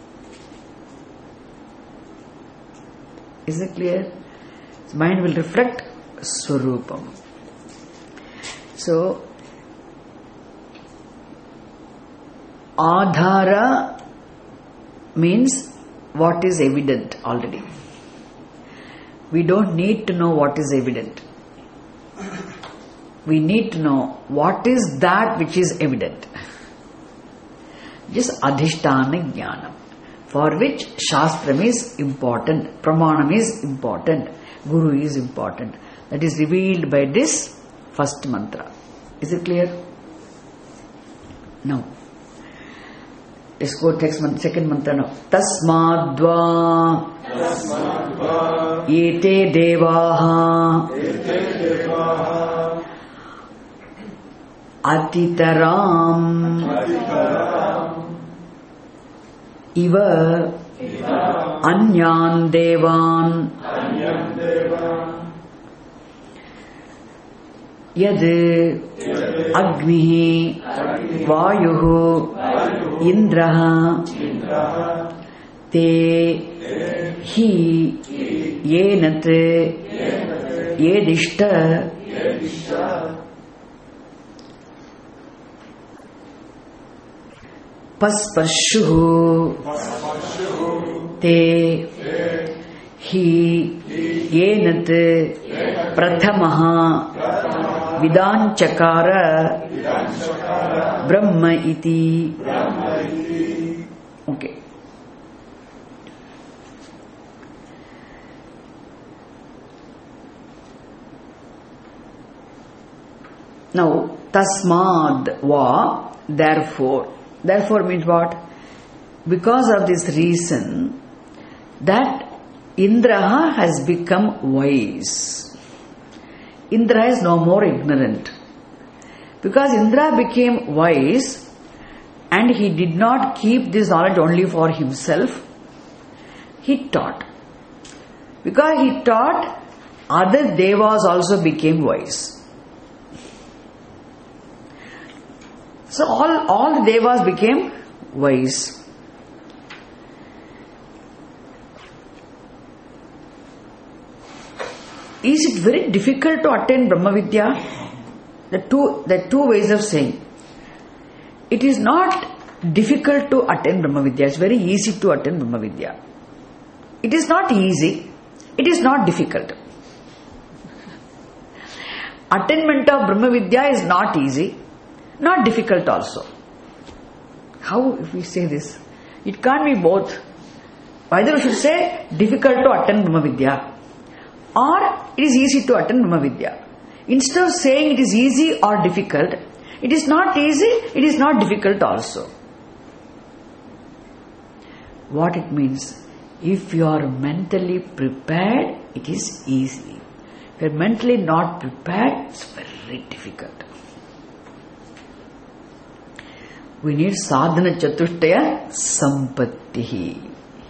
Is it clear? Mind will reflect Swarupam. So, Adhara means what is evident already. We don't need to know what is evident. We need to know what is that which is evident. Just Adhisthana Jnanam, for which Shastram is important, Pramanam is important, Guru is important. That is revealed by this first mantra. Is it clear? Now, let's go text second mantra now. Tasmadva Yete Devaha Atitaram Iva Anyan Devan Yad Agni Vayuhu Indraha Te Hi Yenat Yedishta Pasparshuhu Te Hi Yenat Prathamaha Vidanchakara Brahma iti. Okay. Now, tasmad va, therefore. Therefore means what? Because of this reason that Indra has become wise. Indra is no more ignorant. Because Indra became wise and he did not keep this knowledge only for himself, he taught. Because he taught, other devas also became wise. So all the devas became wise. Is it very difficult to attain Brahma Vidya? The two ways of saying. It is not difficult to attain Brahma Vidya. It's very easy to attain Brahma Vidya. It is not easy. It is not difficult. Attainment of Brahma Vidya is not easy, not difficult also. How if we say this? It can't be both. Either we should say difficult to attain Brahma Vidya, or it is easy to attain Brahma Vidya. Instead of saying it is easy or difficult, it is not easy, it is not difficult also. What it means? If you are mentally prepared, it is easy. If you are mentally not prepared, it's very difficult. We need sadhana chatushtaya sampattihi.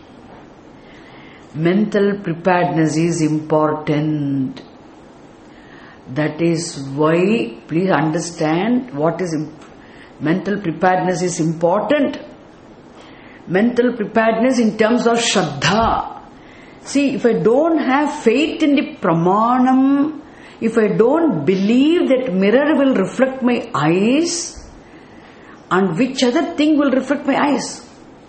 Mental preparedness is important. That is why, please understand what is mental preparedness is important. Mental preparedness in terms of Shraddha. See, if I don't have faith in the Pramanam, if I don't believe that mirror will reflect my eyes, and which other thing will reflect my eyes?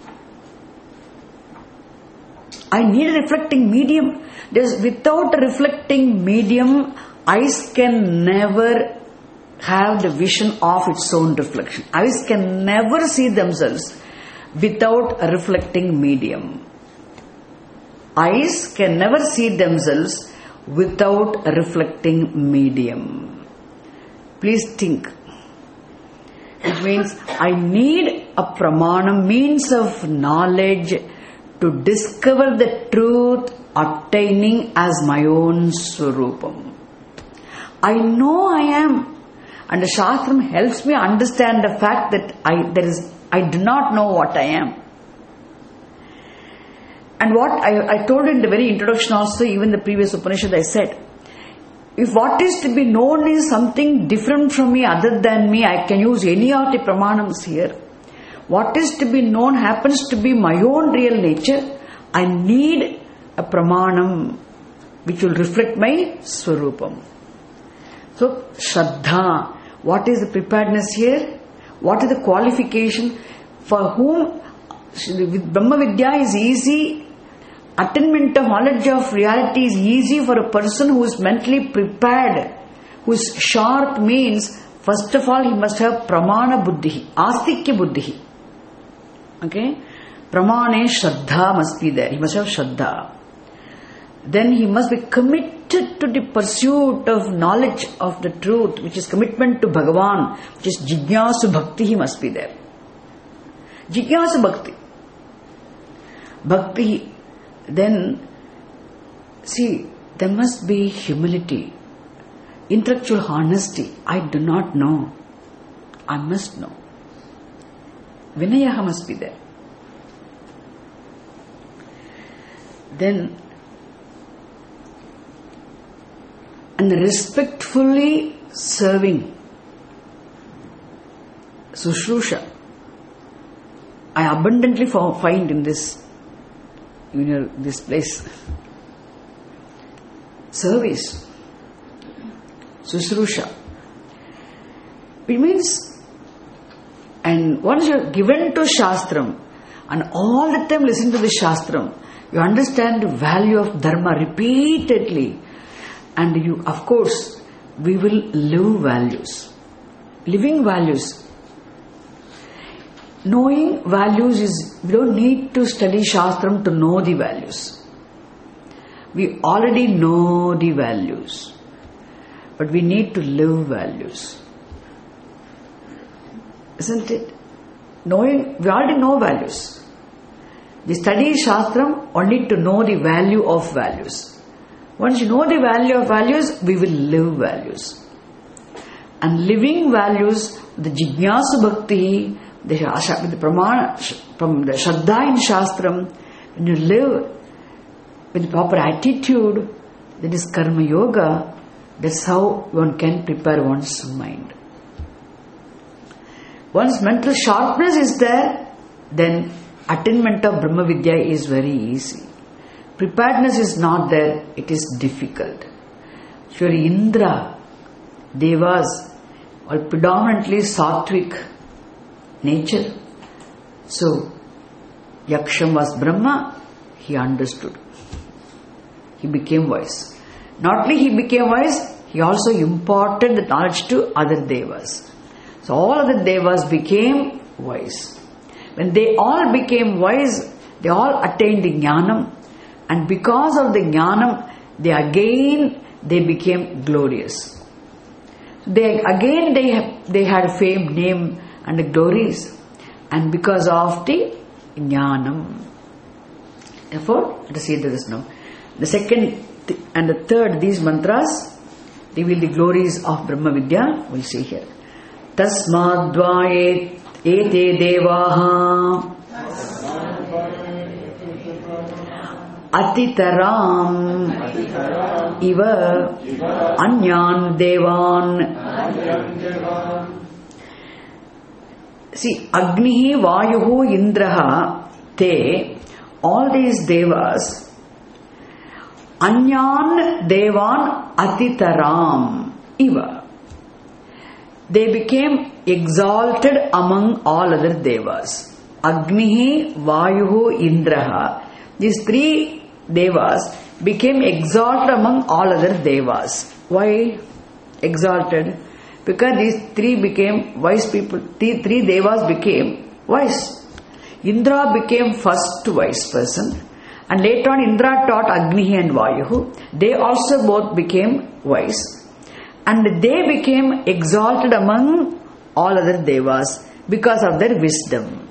I need a reflecting medium. Without a reflecting medium, eyes can never have the vision of its own reflection. Eyes can never see themselves without a reflecting medium. Eyes can never see themselves without a reflecting medium. Please think. It means I need a pramanam, means of knowledge, to discover the truth attaining as my own swarupam. I know I am, and the Shastram helps me understand the fact that I do not know what I am. And what I told in the very introduction also, even the previous Upanishad I said, if what is to be known is something different from me, other than me, I can use any of the pramanams here. What is to be known happens to be my own real nature. I need a pramanam which will reflect my swarupam. So, Shraddha, what is the preparedness here? What is the qualification? For whom with Brahma Vidya is easy, attainment of knowledge of reality is easy for a person who is mentally prepared, who is sharp, means first of all he must have pramana buddhi, astikya buddhi. Okay? Pramane Shraddha must be there. He must have Shraddha. Then he must be committed to the pursuit of knowledge of the truth, which is commitment to Bhagavan, which is Jignasu Bhakti, he must be there. Jignasu Bhakti. Bhakti. Then, see, there must be humility, intellectual honesty. I do not know. I must know. Vinayaha must be there. Then, and respectfully serving. Sushrusha. I abundantly find in this, this place. Service. Sushrusha. It means, and once you are given to Shastram, and all the time listen to the Shastram, you understand the value of Dharma repeatedly. And you, of course, we will live values. Living values. Knowing values is, we don't need to study Shastram to know the values. We already know the values. But we need to live values. Isn't it? Knowing, we already know values. We study Shastram only to know the value of values. Once you know the value of values, we will live values. And living values, the Jignasu Bhakti, the Pramana, from the Shraddha in Shastram, when you live with proper attitude, that is Karma Yoga, that's how one can prepare one's mind. Once mental sharpness is there, then attainment of Brahma Vidya is very easy. Preparedness is not there, it is difficult. Surely Indra, Devas, are predominantly sattvic nature. So, Yaksham was Brahma, he understood. He became wise. Not only he became wise, he also imparted the knowledge to other Devas. So all other Devas became wise. When they all became wise, they all attained the Jnanam. And because of the Jnanam, they became glorious. they had fame, name and glories, and because of the jnanam. Therefore, let us see this now. The second and the third, these mantras reveal the glories of Brahma Vidya. We'll see here. Tasmadva ete devaha atitaram iva anyan devan. See, Agnihi, Vayuhu, Indraha, te, all these devas, Anyan Devan Atitaram Iva. They became exalted among all other devas. Agnihi, Vayuhu, Indraha. These three devas became exalted among all other devas. Why exalted? Because these three became wise people. Three devas became wise. Indra became first wise person. And later on Indra taught Agni and Vayuhu. They also both became wise. And they became exalted among all other devas because of their wisdom.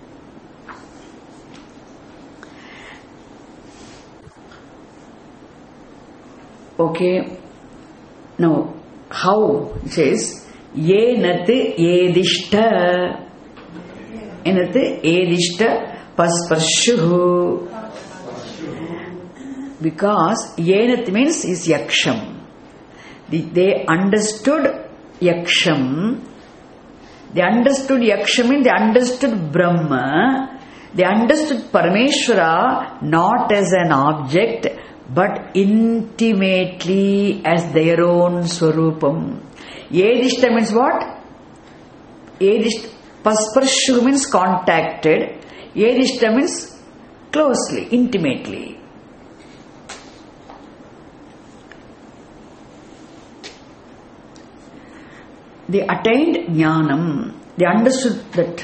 Okay. Now, how? It says, Yenat edishta. Yenat edishta pasparshuhu. Because Yenat means is Yaksham. They understood Yaksham. They understood Yaksham means they understood Brahma. They understood Parameshwara not as an object but intimately as their own Swarupam. Edishta means what? Edishta, Pasparshu means contacted. Edishta means closely, intimately. They attained jnanam. They understood that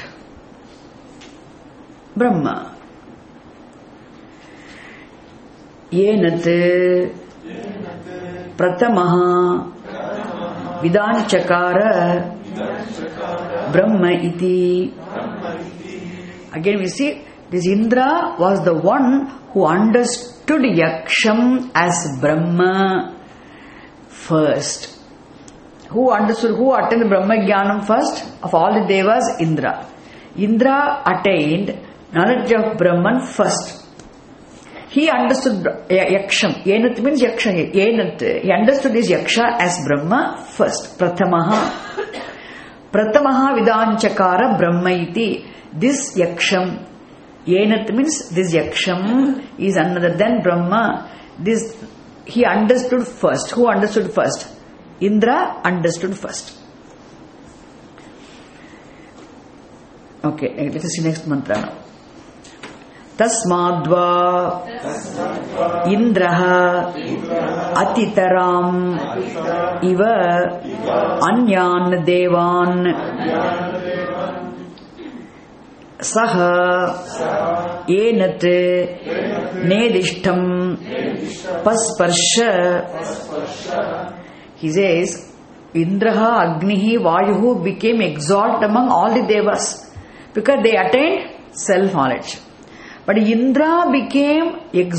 Brahma. Yenat pratamaha vidanchakara Brahma iti. Again we see this Indra was the one who understood Yaksham as Brahma first. Who understood, who attained Brahma Jnanam first? Of all the devas, Indra. Indra attained knowledge of Brahman first. He understood Yaksham. Yenat means Yaksha. Yenat. He understood his Yaksha as Brahma first. Pratamaha. Pratamaha Vidanchakara Brahma iti. This Yaksham. Yenat means this Yaksham is another than Brahma. This he understood first. Who understood first? Indra understood first. Okay, let us see next mantra now. Tasmadva Indraha Atitaram Iva Anyan Devan Saha Yenat Nedishtam Pasparsha. He says, Indraha, Agnihi, Vayuhu became exalted among all the devas because they attained self-knowledge. But Indra became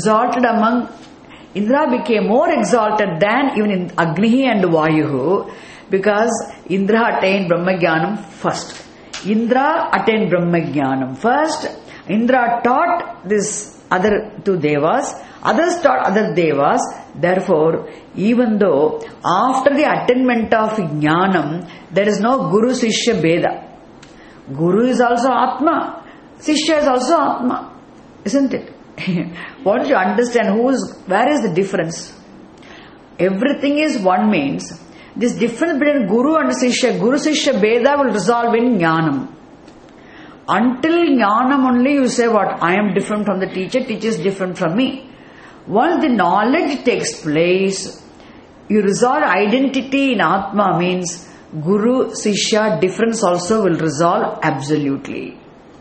more exalted than even in Agnihi and Vayuhu because Indra attained Brahmajnanam first. Indra attained Brahmajnanam first. Indra taught this other two devas. Others taught other devas. Therefore, even though after the attainment of Jnanam, there is no Guru Sishya Beda. Guru is also Atma. Sishya is also Atma. Isn't it? Once you understand where is the difference? Everything is one means. This difference between Guru and Guru Sishya Beda will resolve in Jnanam. Until Jnanam only you say what? I am different from the teacher is different from me. Once the knowledge takes place, you resolve identity in Atma means Guru, Sishya, difference also will resolve absolutely.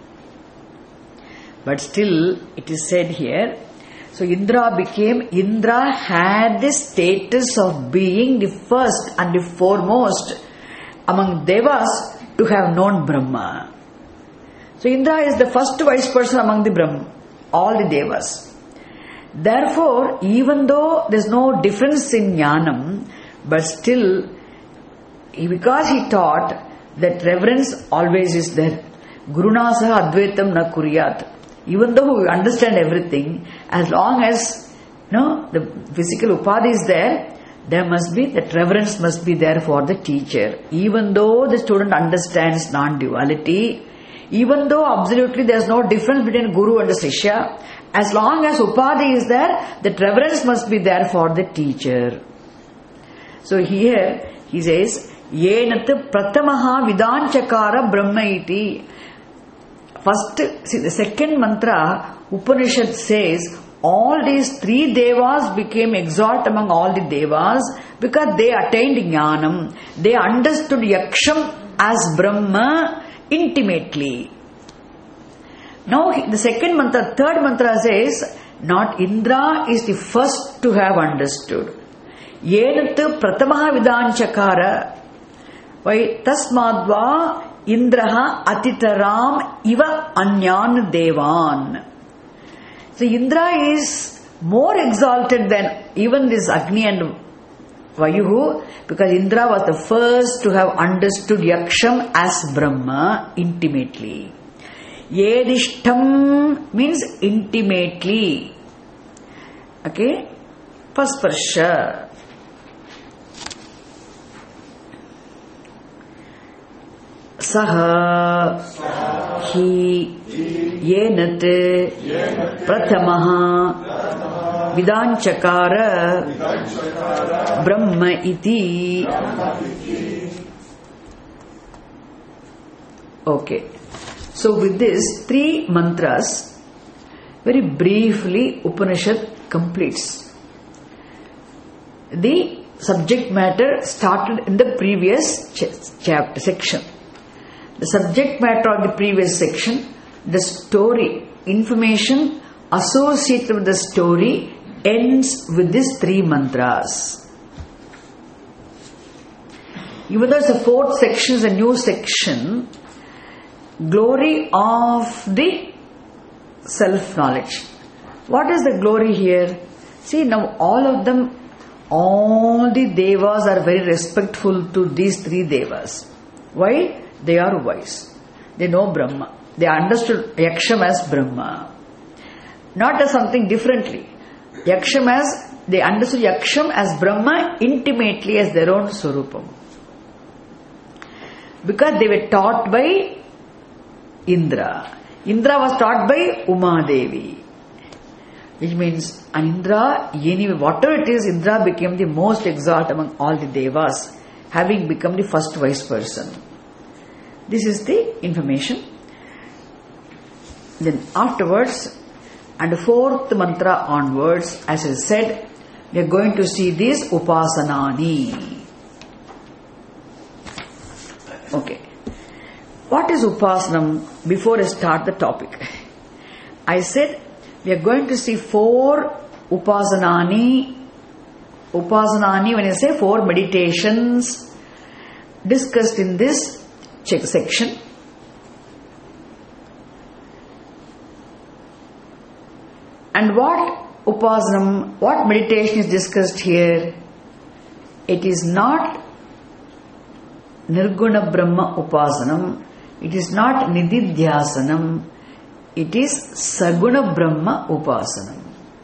But still, it is said here, so Indra had the status of being the first and the foremost among Devas to have known Brahma. So Indra is the first wise person among the Brahma, all the Devas. Therefore, even though there is no difference in Jnanam, but still, because he taught that reverence always is there. Gurunasaha advaitam na kuryat. Even though we understand everything, as long as the physical upadhi is there, there must be, that reverence must be there for the teacher. Even though the student understands non-duality, even though absolutely there is no difference between Guru and the Sishya, as long as upadhi is there, that reverence must be there for the teacher. So here he says, Yenat pratamaha vidanchakara brahma iti. First, see the second mantra, Upanishad says, all these three devas became exalted among all the devas because they attained jnanam. They understood yaksham as Brahma intimately. Now the second mantra, third mantra says, not Indra is the first to have understood. Yenat pratamaha vidanchakara. Why? Tasmadva Indraha atitaram iva anyan devan. So Indra is more exalted than even this Agni and Vayuhu, because Indra was the first to have understood Yaksham as Brahma intimately. Yedishtam means intimately. Okay? Pasparsha. Saha hi yenat pratamaha vidanchakara brahma iti. Okay. So with this three mantras, very briefly Upanishad completes. The subject matter started in the previous chapter section. The subject matter of the previous section, the story, information associated with the story ends with these three mantras. Even though it's the fourth section, is a new section, glory of the self-knowledge. What is the glory here? See, now all of them, all the devas are very respectful to these three devas. Why? They are wise. They know Brahma. They understood Yaksham as Brahma. Not as something differently. Yaksham as, they understood Yaksham as Brahma intimately as their own Swarupam. Because they were taught by Indra. Indra was taught by Umadevi. Which means, Indra, anyway, whatever it is, Indra became the most exalted among all the devas, having become the first wise person. This is the information. Then afterwards, and the fourth mantra onwards, as I said, we are going to see these upasanani. Okay. What is upasanam? Before I start the topic, I said we are going to see four upasanani. Upasanani, when I say four meditations discussed in this section. And what upasanam, what meditation is discussed here? It is not Nirguna Brahma Upasanam, it is not Nididhyasanam, it is Saguna Brahma Upasanam.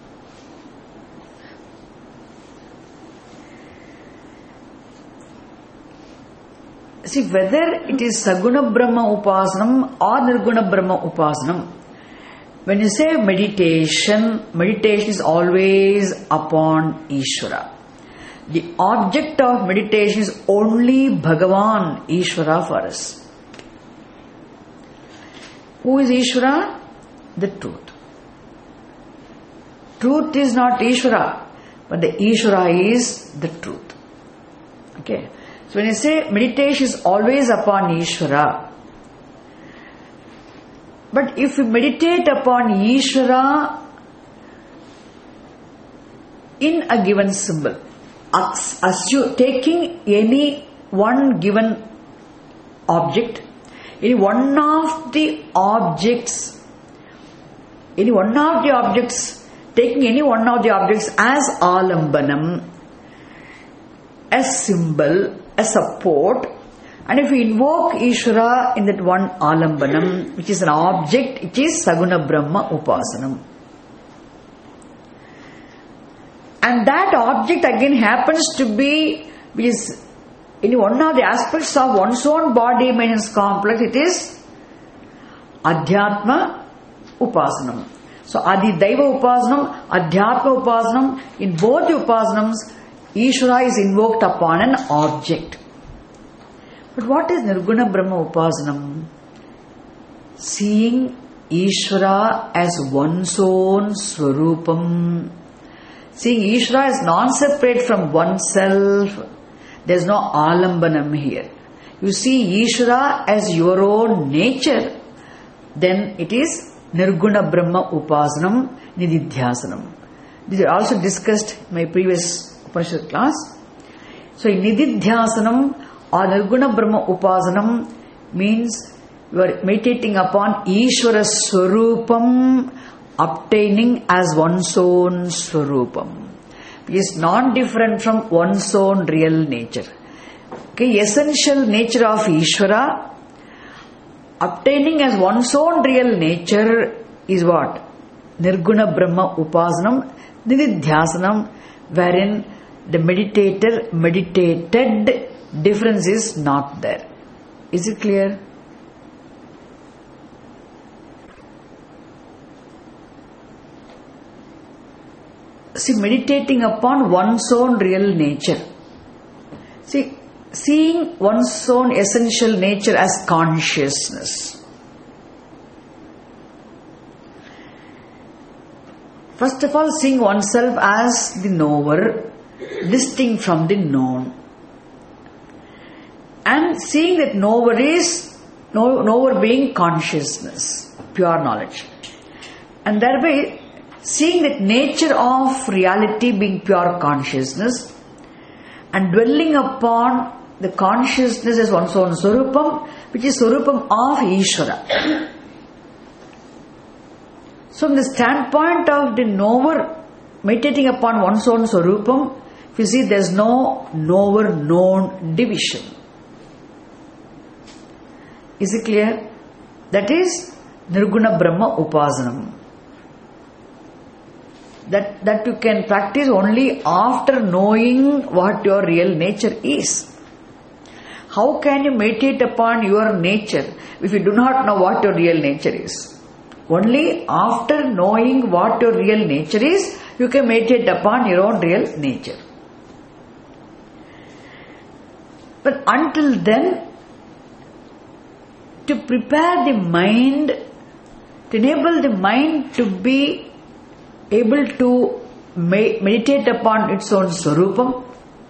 See, whether it is Saguna Brahma Upasanam or Nirguna Brahma Upasanam, when you say meditation, meditation is always upon Ishvara. The object of meditation is only Bhagavan, Ishvara for us. Who is Ishvara? The truth. Truth is not Ishvara, but the Ishvara is the truth. Okay. So when you say meditation is always upon Ishvara, but if you meditate upon Ishvara in a given symbol, taking any one given object, any one of the objects, taking any one of the objects as alambanam, as symbol, as support, and if we invoke Ishvara in that one alambanam, which is an object, it is Saguna Brahma Upasanam. And that object again happens to be, which is in one of the aspects of one's own body maintenance complex, it is Adhyatma Upasanam. So Adi Daiva Upasanam, Adhyatma Upasanam, in both the Upasanams, Ishvara is invoked upon an object. But what is Nirguna Brahma Upasanam? Seeing Ishvara as one's own Swarupam. Seeing Ishvara as non-separate from oneself. There is no alambanam here. You see Ishvara as your own nature, then it is Nirguna Brahma Upasanam Nididhyasanam. This is also discussed in my previous Upanishad class. So in Nididhyasanam or Nirguna Brahma Upasanam means you are meditating upon Ishvara Swarupam, obtaining as one's own Swarupam. It is non-different from one's own real nature. Okay, essential nature of Ishvara, obtaining as one's own real nature is what? Nirguna Brahma Upasanam, Nididhyasanam, wherein the meditator meditated difference is not there. Is it clear? See, meditating upon one's own real nature. See, seeing one's own essential nature as consciousness. First of all, seeing oneself as the knower, distinct from the known. And seeing that knower being consciousness, pure knowledge. And thereby, seeing that nature of reality being pure consciousness and dwelling upon the consciousness as one's own Swarupam, which is Swarupam of Ishvara. So from the standpoint of the knower meditating upon one's own Swarupam, if you see there is no knower-known division. Is it clear? That is Nirguna Brahma Upasanam. That you can practice only after knowing what your real nature is. How can you meditate upon your nature if you do not know what your real nature is? Only after knowing what your real nature is, you can meditate upon your own real nature. But until then, to prepare the mind, to enable the mind to be able to meditate upon its own Swarupam,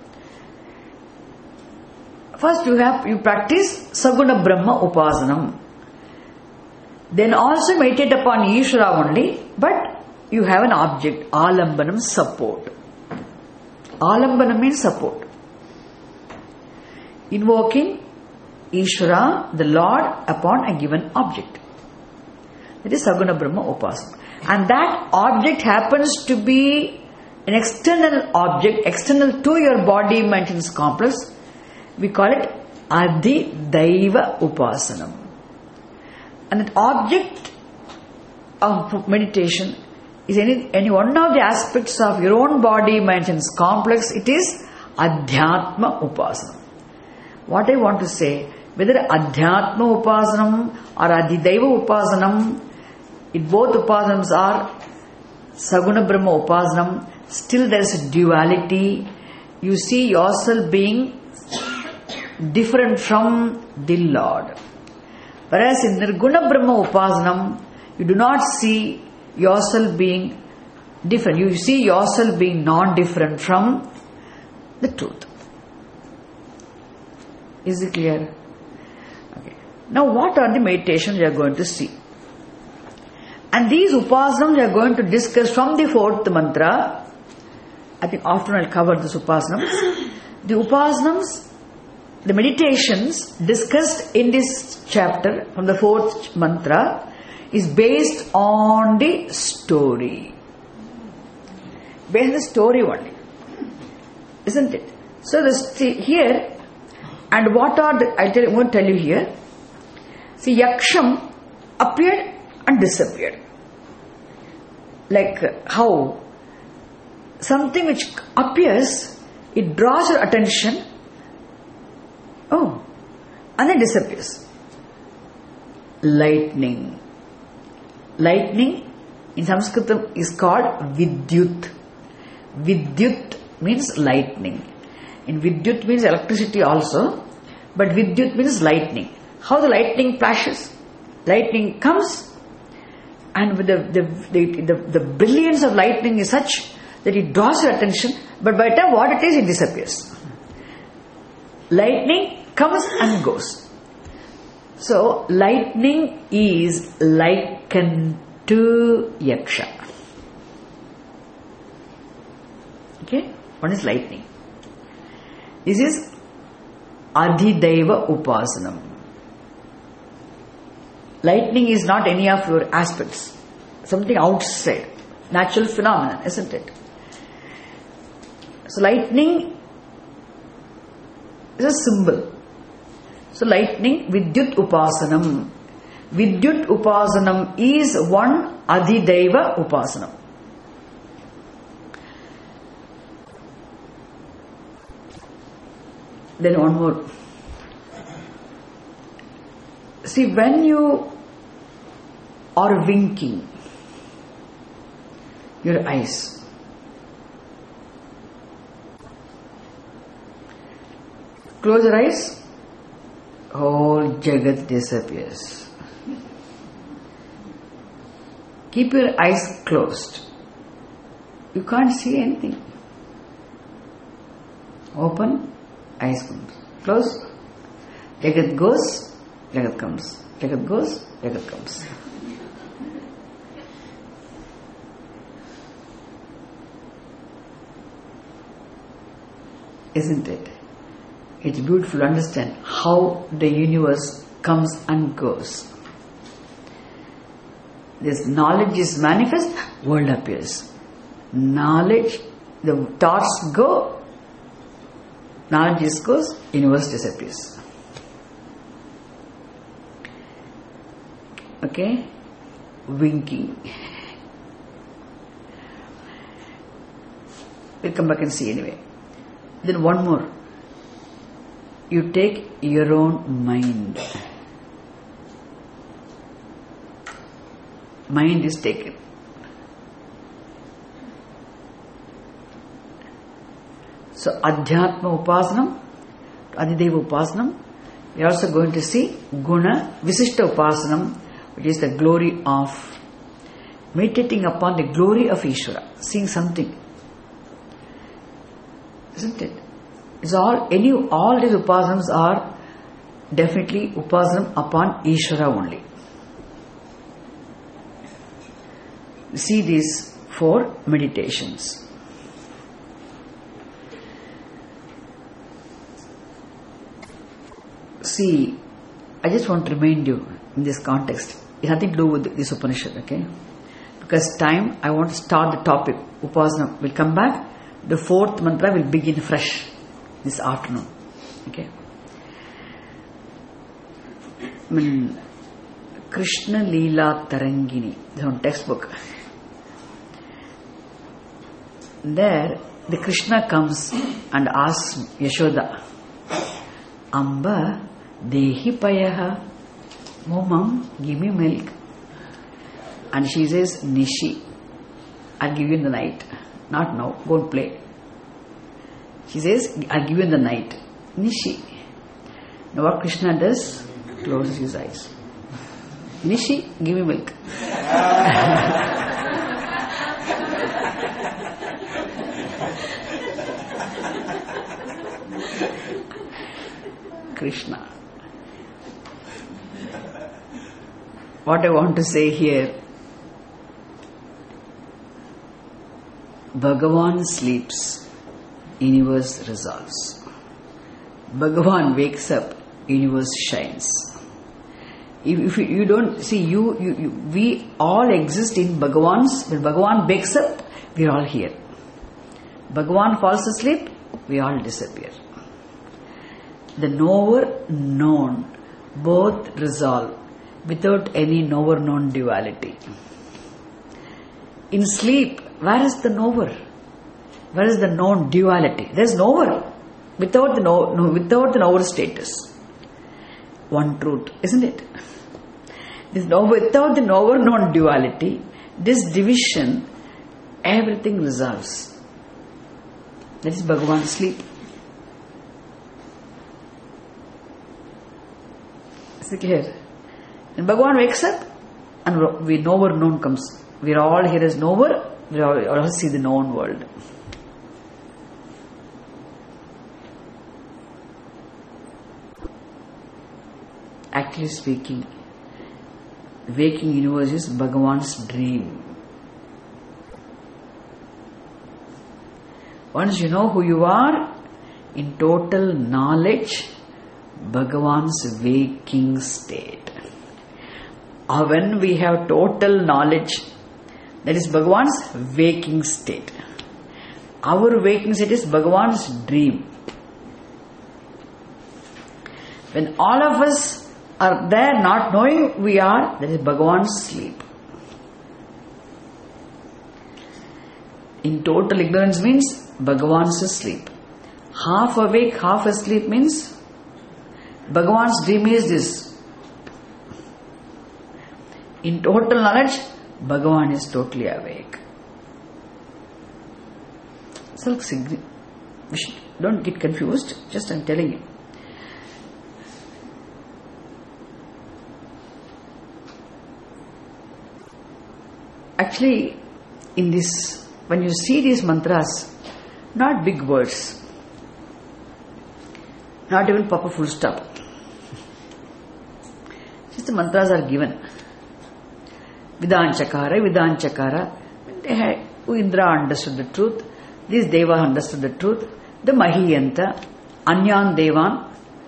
first you practice Saguna Brahma Upasanam. Then also meditate upon Ishvara only, but you have an object, Alambanam, support. Alambanam means support. Invoking Ishvara, the Lord, upon a given object. That is Saguna Brahma Upasana. And that object happens to be an external object, external to your body maintenance complex. We call it Adi Daiva Upasanam. And that object of meditation is any one of the aspects of your own body maintenance complex. It is Adhyatma Upasanam. What I want to say, whether Adhyatma Upasanam or Adidaiva Upasanam, if both Upasanams are Saguna Brahma Upasanam, still there is a duality. You see yourself being different from the Lord. Whereas in Nirguna Brahma Upasanam, you do not see yourself being different. You see yourself being non-different from the truth. Is it clear? Okay. Now what are the meditations we are going to see? And these upasanams we are going to discuss from the fourth mantra. I think after I'll cover this upasanams. The upasanams the meditations discussed in this chapter from the 4th mantra is based on the story. Based on the story only. Isn't it? So here, and what are the, I'm going to tell you here. See, Yaksham appeared and disappeared. Like how something which appears, it draws your attention, and then disappears. Lightning. Lightning in Sanskrit is called Vidyut. Vidyut means lightning. In Vidyut means electricity also, but Vidyut means lightning. How the lightning flashes? Lightning comes, and with the brilliance of lightning is such that it draws your attention, but by the time what it is, it disappears. Lightning comes and goes. So, lightning is likened to Yaksha. Okay? What is lightning? This is Adhidaiva Upasanam. Lightning is not any of your aspects. Something outside. Natural phenomenon, isn't it? So lightning is a symbol. So lightning, Vidyut Upasanam. Vidyut Upasanam is one Adhidaiva Upasanam. Then one more. See, when you are winking your eyes, close your eyes, whole Jagat disappears. Keep your eyes closed. You can't see anything. Open, eyes comes. Close, Jagat goes, Jagat comes. Jagat goes, Jagat comes. Isn't it? It's beautiful to understand how the universe comes and goes. This knowledge is manifest, world appears. Knowledge, the thoughts go, knowledge goes, universe disappears. Okay? Winking. We'll come back and see anyway. Then one more. You take your own mind. Mind is taken. So Adhyatma Upasanam, Adhideva Upasanam, we are also going to see Guna Visishta Upasanam, which is the glory of meditating upon the glory of Ishvara, seeing something. Isn't it? It's all these upasanams are definitely upasanam upon Ishvara only. See these 4 meditations. See, I just want to remind you in this context, it has nothing to do with this Upanishad, okay? Because time, I want to start the topic. Upasana will come back. The 4th mantra will begin fresh this afternoon. Okay? Krishna Leela Tarangini. This is on textbook. There, the Krishna comes and asks Yashoda, Amba, Dehi Payaha, Momam, give me milk. And she says, Nishi, I'll give you in the night. Not now, go and play. She says, I'll give you in the night. Nishi. Now what Krishna does? Closes his eyes. Nishi, give me milk. Krishna. What I want to say here, Bhagavan sleeps, universe resolves. Bhagavan wakes up, universe shines. If you don't see, we all exist in Bhagavan's. When Bhagavan wakes up, we are all here. Bhagavan falls asleep, we all disappear. The knower, known, both resolve without any knower-known duality. In sleep, where is the knower? Where is the known duality? There is knower without the knower status. One truth, isn't it? Without the knower-known duality, this division, everything resolves. That is Bhagavan's sleep. Is it clear? And Bhagavan wakes up and we knower known comes. We are all here as knower, we all see the known world. Actually speaking, waking universe is Bhagavan's dream. Once you know who you are, in total knowledge, Bhagavan's waking state. When we have total knowledge, that is Bhagavan's waking state. Our waking state is Bhagavan's dream. When all of us are there not knowing we are, that is Bhagavan's sleep. In total ignorance means Bhagavan's sleep. Half awake, half asleep means Bhagavan's dream is this. In total knowledge, Bhagavan is totally awake. So, don't get confused, just I'm telling you. Actually, in this, when you see these mantras, not big words, not even proper full stop. Just the mantras are given. Vidanchakara. Indra understood the truth. This Deva understood the truth. The Mahiyanta, Anyan Devan,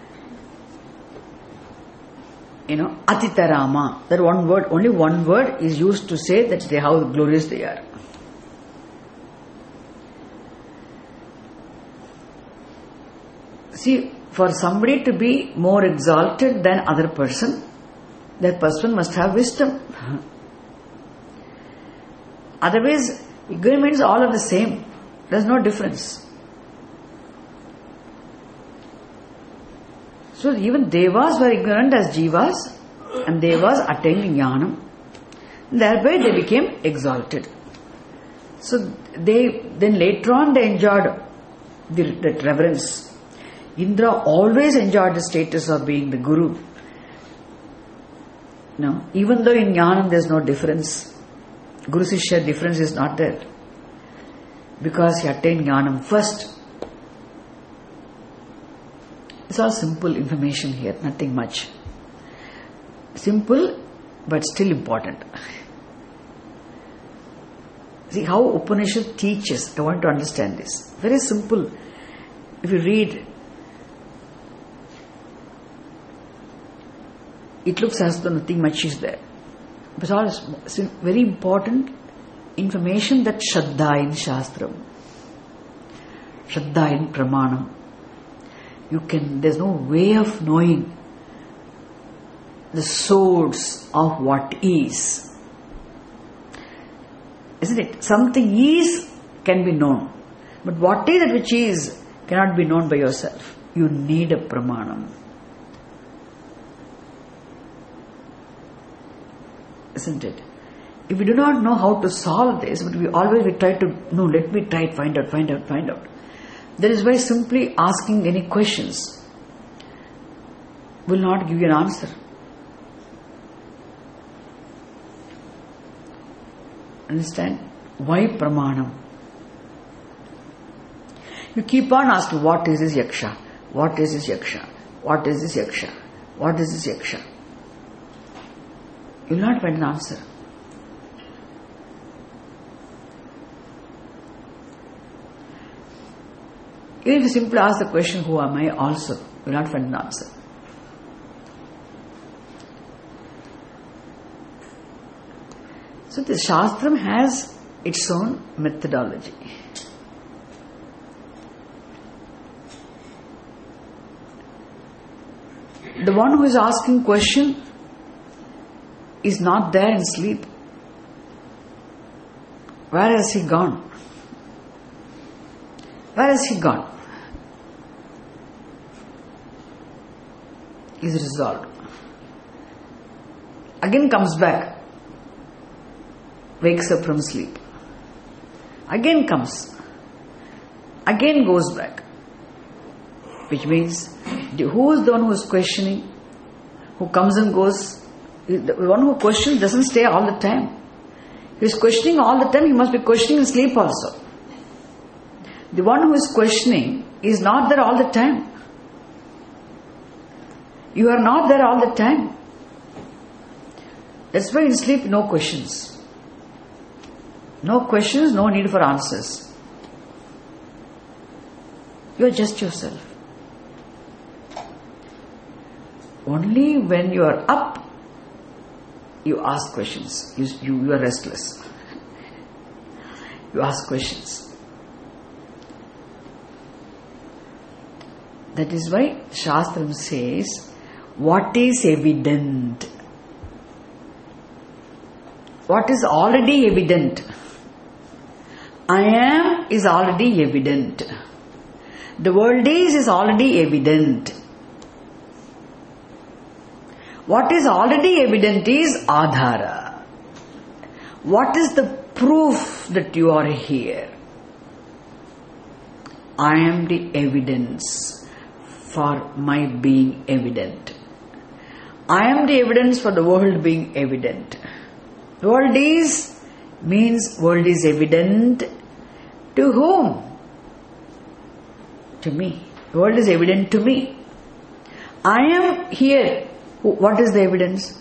Atitarama. That one word, only one word is used to say that how glorious they are. See, for somebody to be more exalted than other person, that person must have wisdom. Otherwise, ignorance all are the same. There is no difference. So even Devas were ignorant as Jivas, and Devas attained Jnanam. Thereby they became exalted. So then later on they enjoyed that reverence. Indra always enjoyed the status of being the Guru. No, even though in Jnanam there is no difference. Guru Sishya difference is not there. Because he attained Jnanam first. It's all simple information here, nothing much. Simple, but still important. See how Upanishad teaches. I want to understand this. Very simple. If you read, it looks as though nothing much is there. But it's very important information that Shraddha in Shastram, Shraddha in Pramanam. There's no way of knowing the source of what is. Isn't it? Something is can be known. But what is that which is cannot be known by yourself. You need a Pramanam. Isn't it? If we do not know how to solve this, but we try to, let me try it, find out. That is why simply asking any questions will not give you an answer. Understand? Why Pramanam? You keep on asking, what is this Yaksha? What is this Yaksha? What is this Yaksha? What is this Yaksha? You will not find an answer. Even if you simply ask the question, who am I, also, you will not find an answer. So the Shastram has its own methodology. The one who is asking question is not there in sleep. Where has he gone? Where has he gone? Is resolved. Again comes back. Wakes up from sleep. Again comes. Again goes back. Which means, who is the one who is questioning? Who comes and goes? The one who questions doesn't stay all the time. He is questioning all the time, he must be questioning in sleep also. The one who is questioning is not there all the time. You are not there all the time. That's why in sleep, no questions. No questions, no need for answers. You are just yourself. Only when you are up, you ask questions. You are restless. You ask questions. That is why Shastram says, what is evident? What is already evident? I am is already evident. The world is already evident. What is already evident is Adhara. What is the proof that you are here? I am the evidence for my being evident. I am the evidence for the world being evident. World is means world is evident to whom? To me. The world is evident to me. I am here. What is the evidence?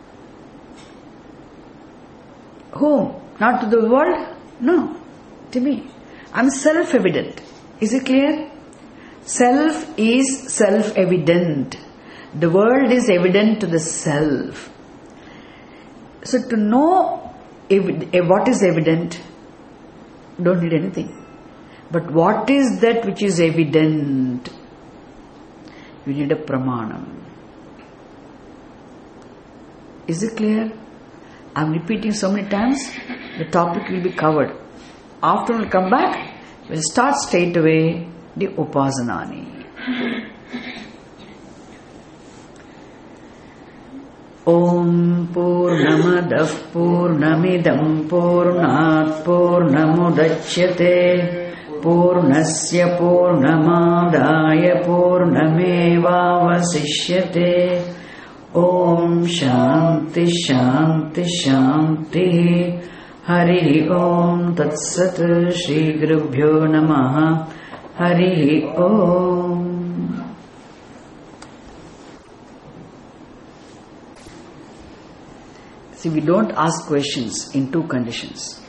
Whom? Not to the world? No. To me. I am self-evident. Is it clear? Self is self-evident. The world is evident to the self. So to know what is evident, don't need anything. But what is that which is evident? You need a pramanam. Is it clear? I am repeating so many times, the topic will be covered. After we will come back, we will start straight away the Upasanani. Om Purnamadah Purnamidam Purnat Purnamudachyate Purnasya Purnamadaya Purnamevavasishyate. Om Shanti Shanti Shanti. Hari Om Tat Sat. Shri Gurubhyo Namaha. Hari Om. See, we don't ask questions in two conditions.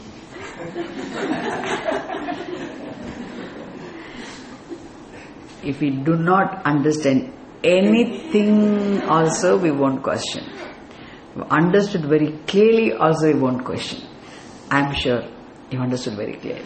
If we do not understand anything, also we won't question. If understood very clearly, also we won't question. I am sure you understood very clearly.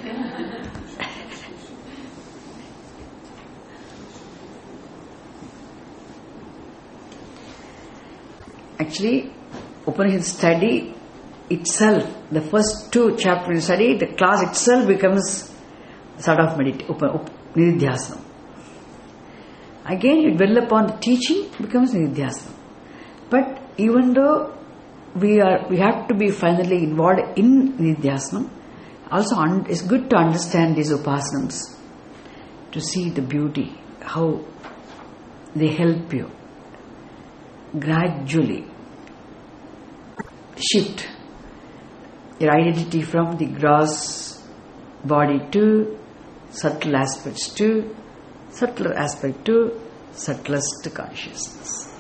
Actually, Upanishad study itself, the first two chapters in study, the class itself becomes sort of nididhyasanam. Again, you dwell upon the teaching, becomes nididhyasanam. But even though we have to be finally involved in nididhyasanam, also it's good to understand these upasanams, to see the beauty, how they help you gradually shift your identity from the gross body to subtle aspects to subtler aspect to subtlest consciousness.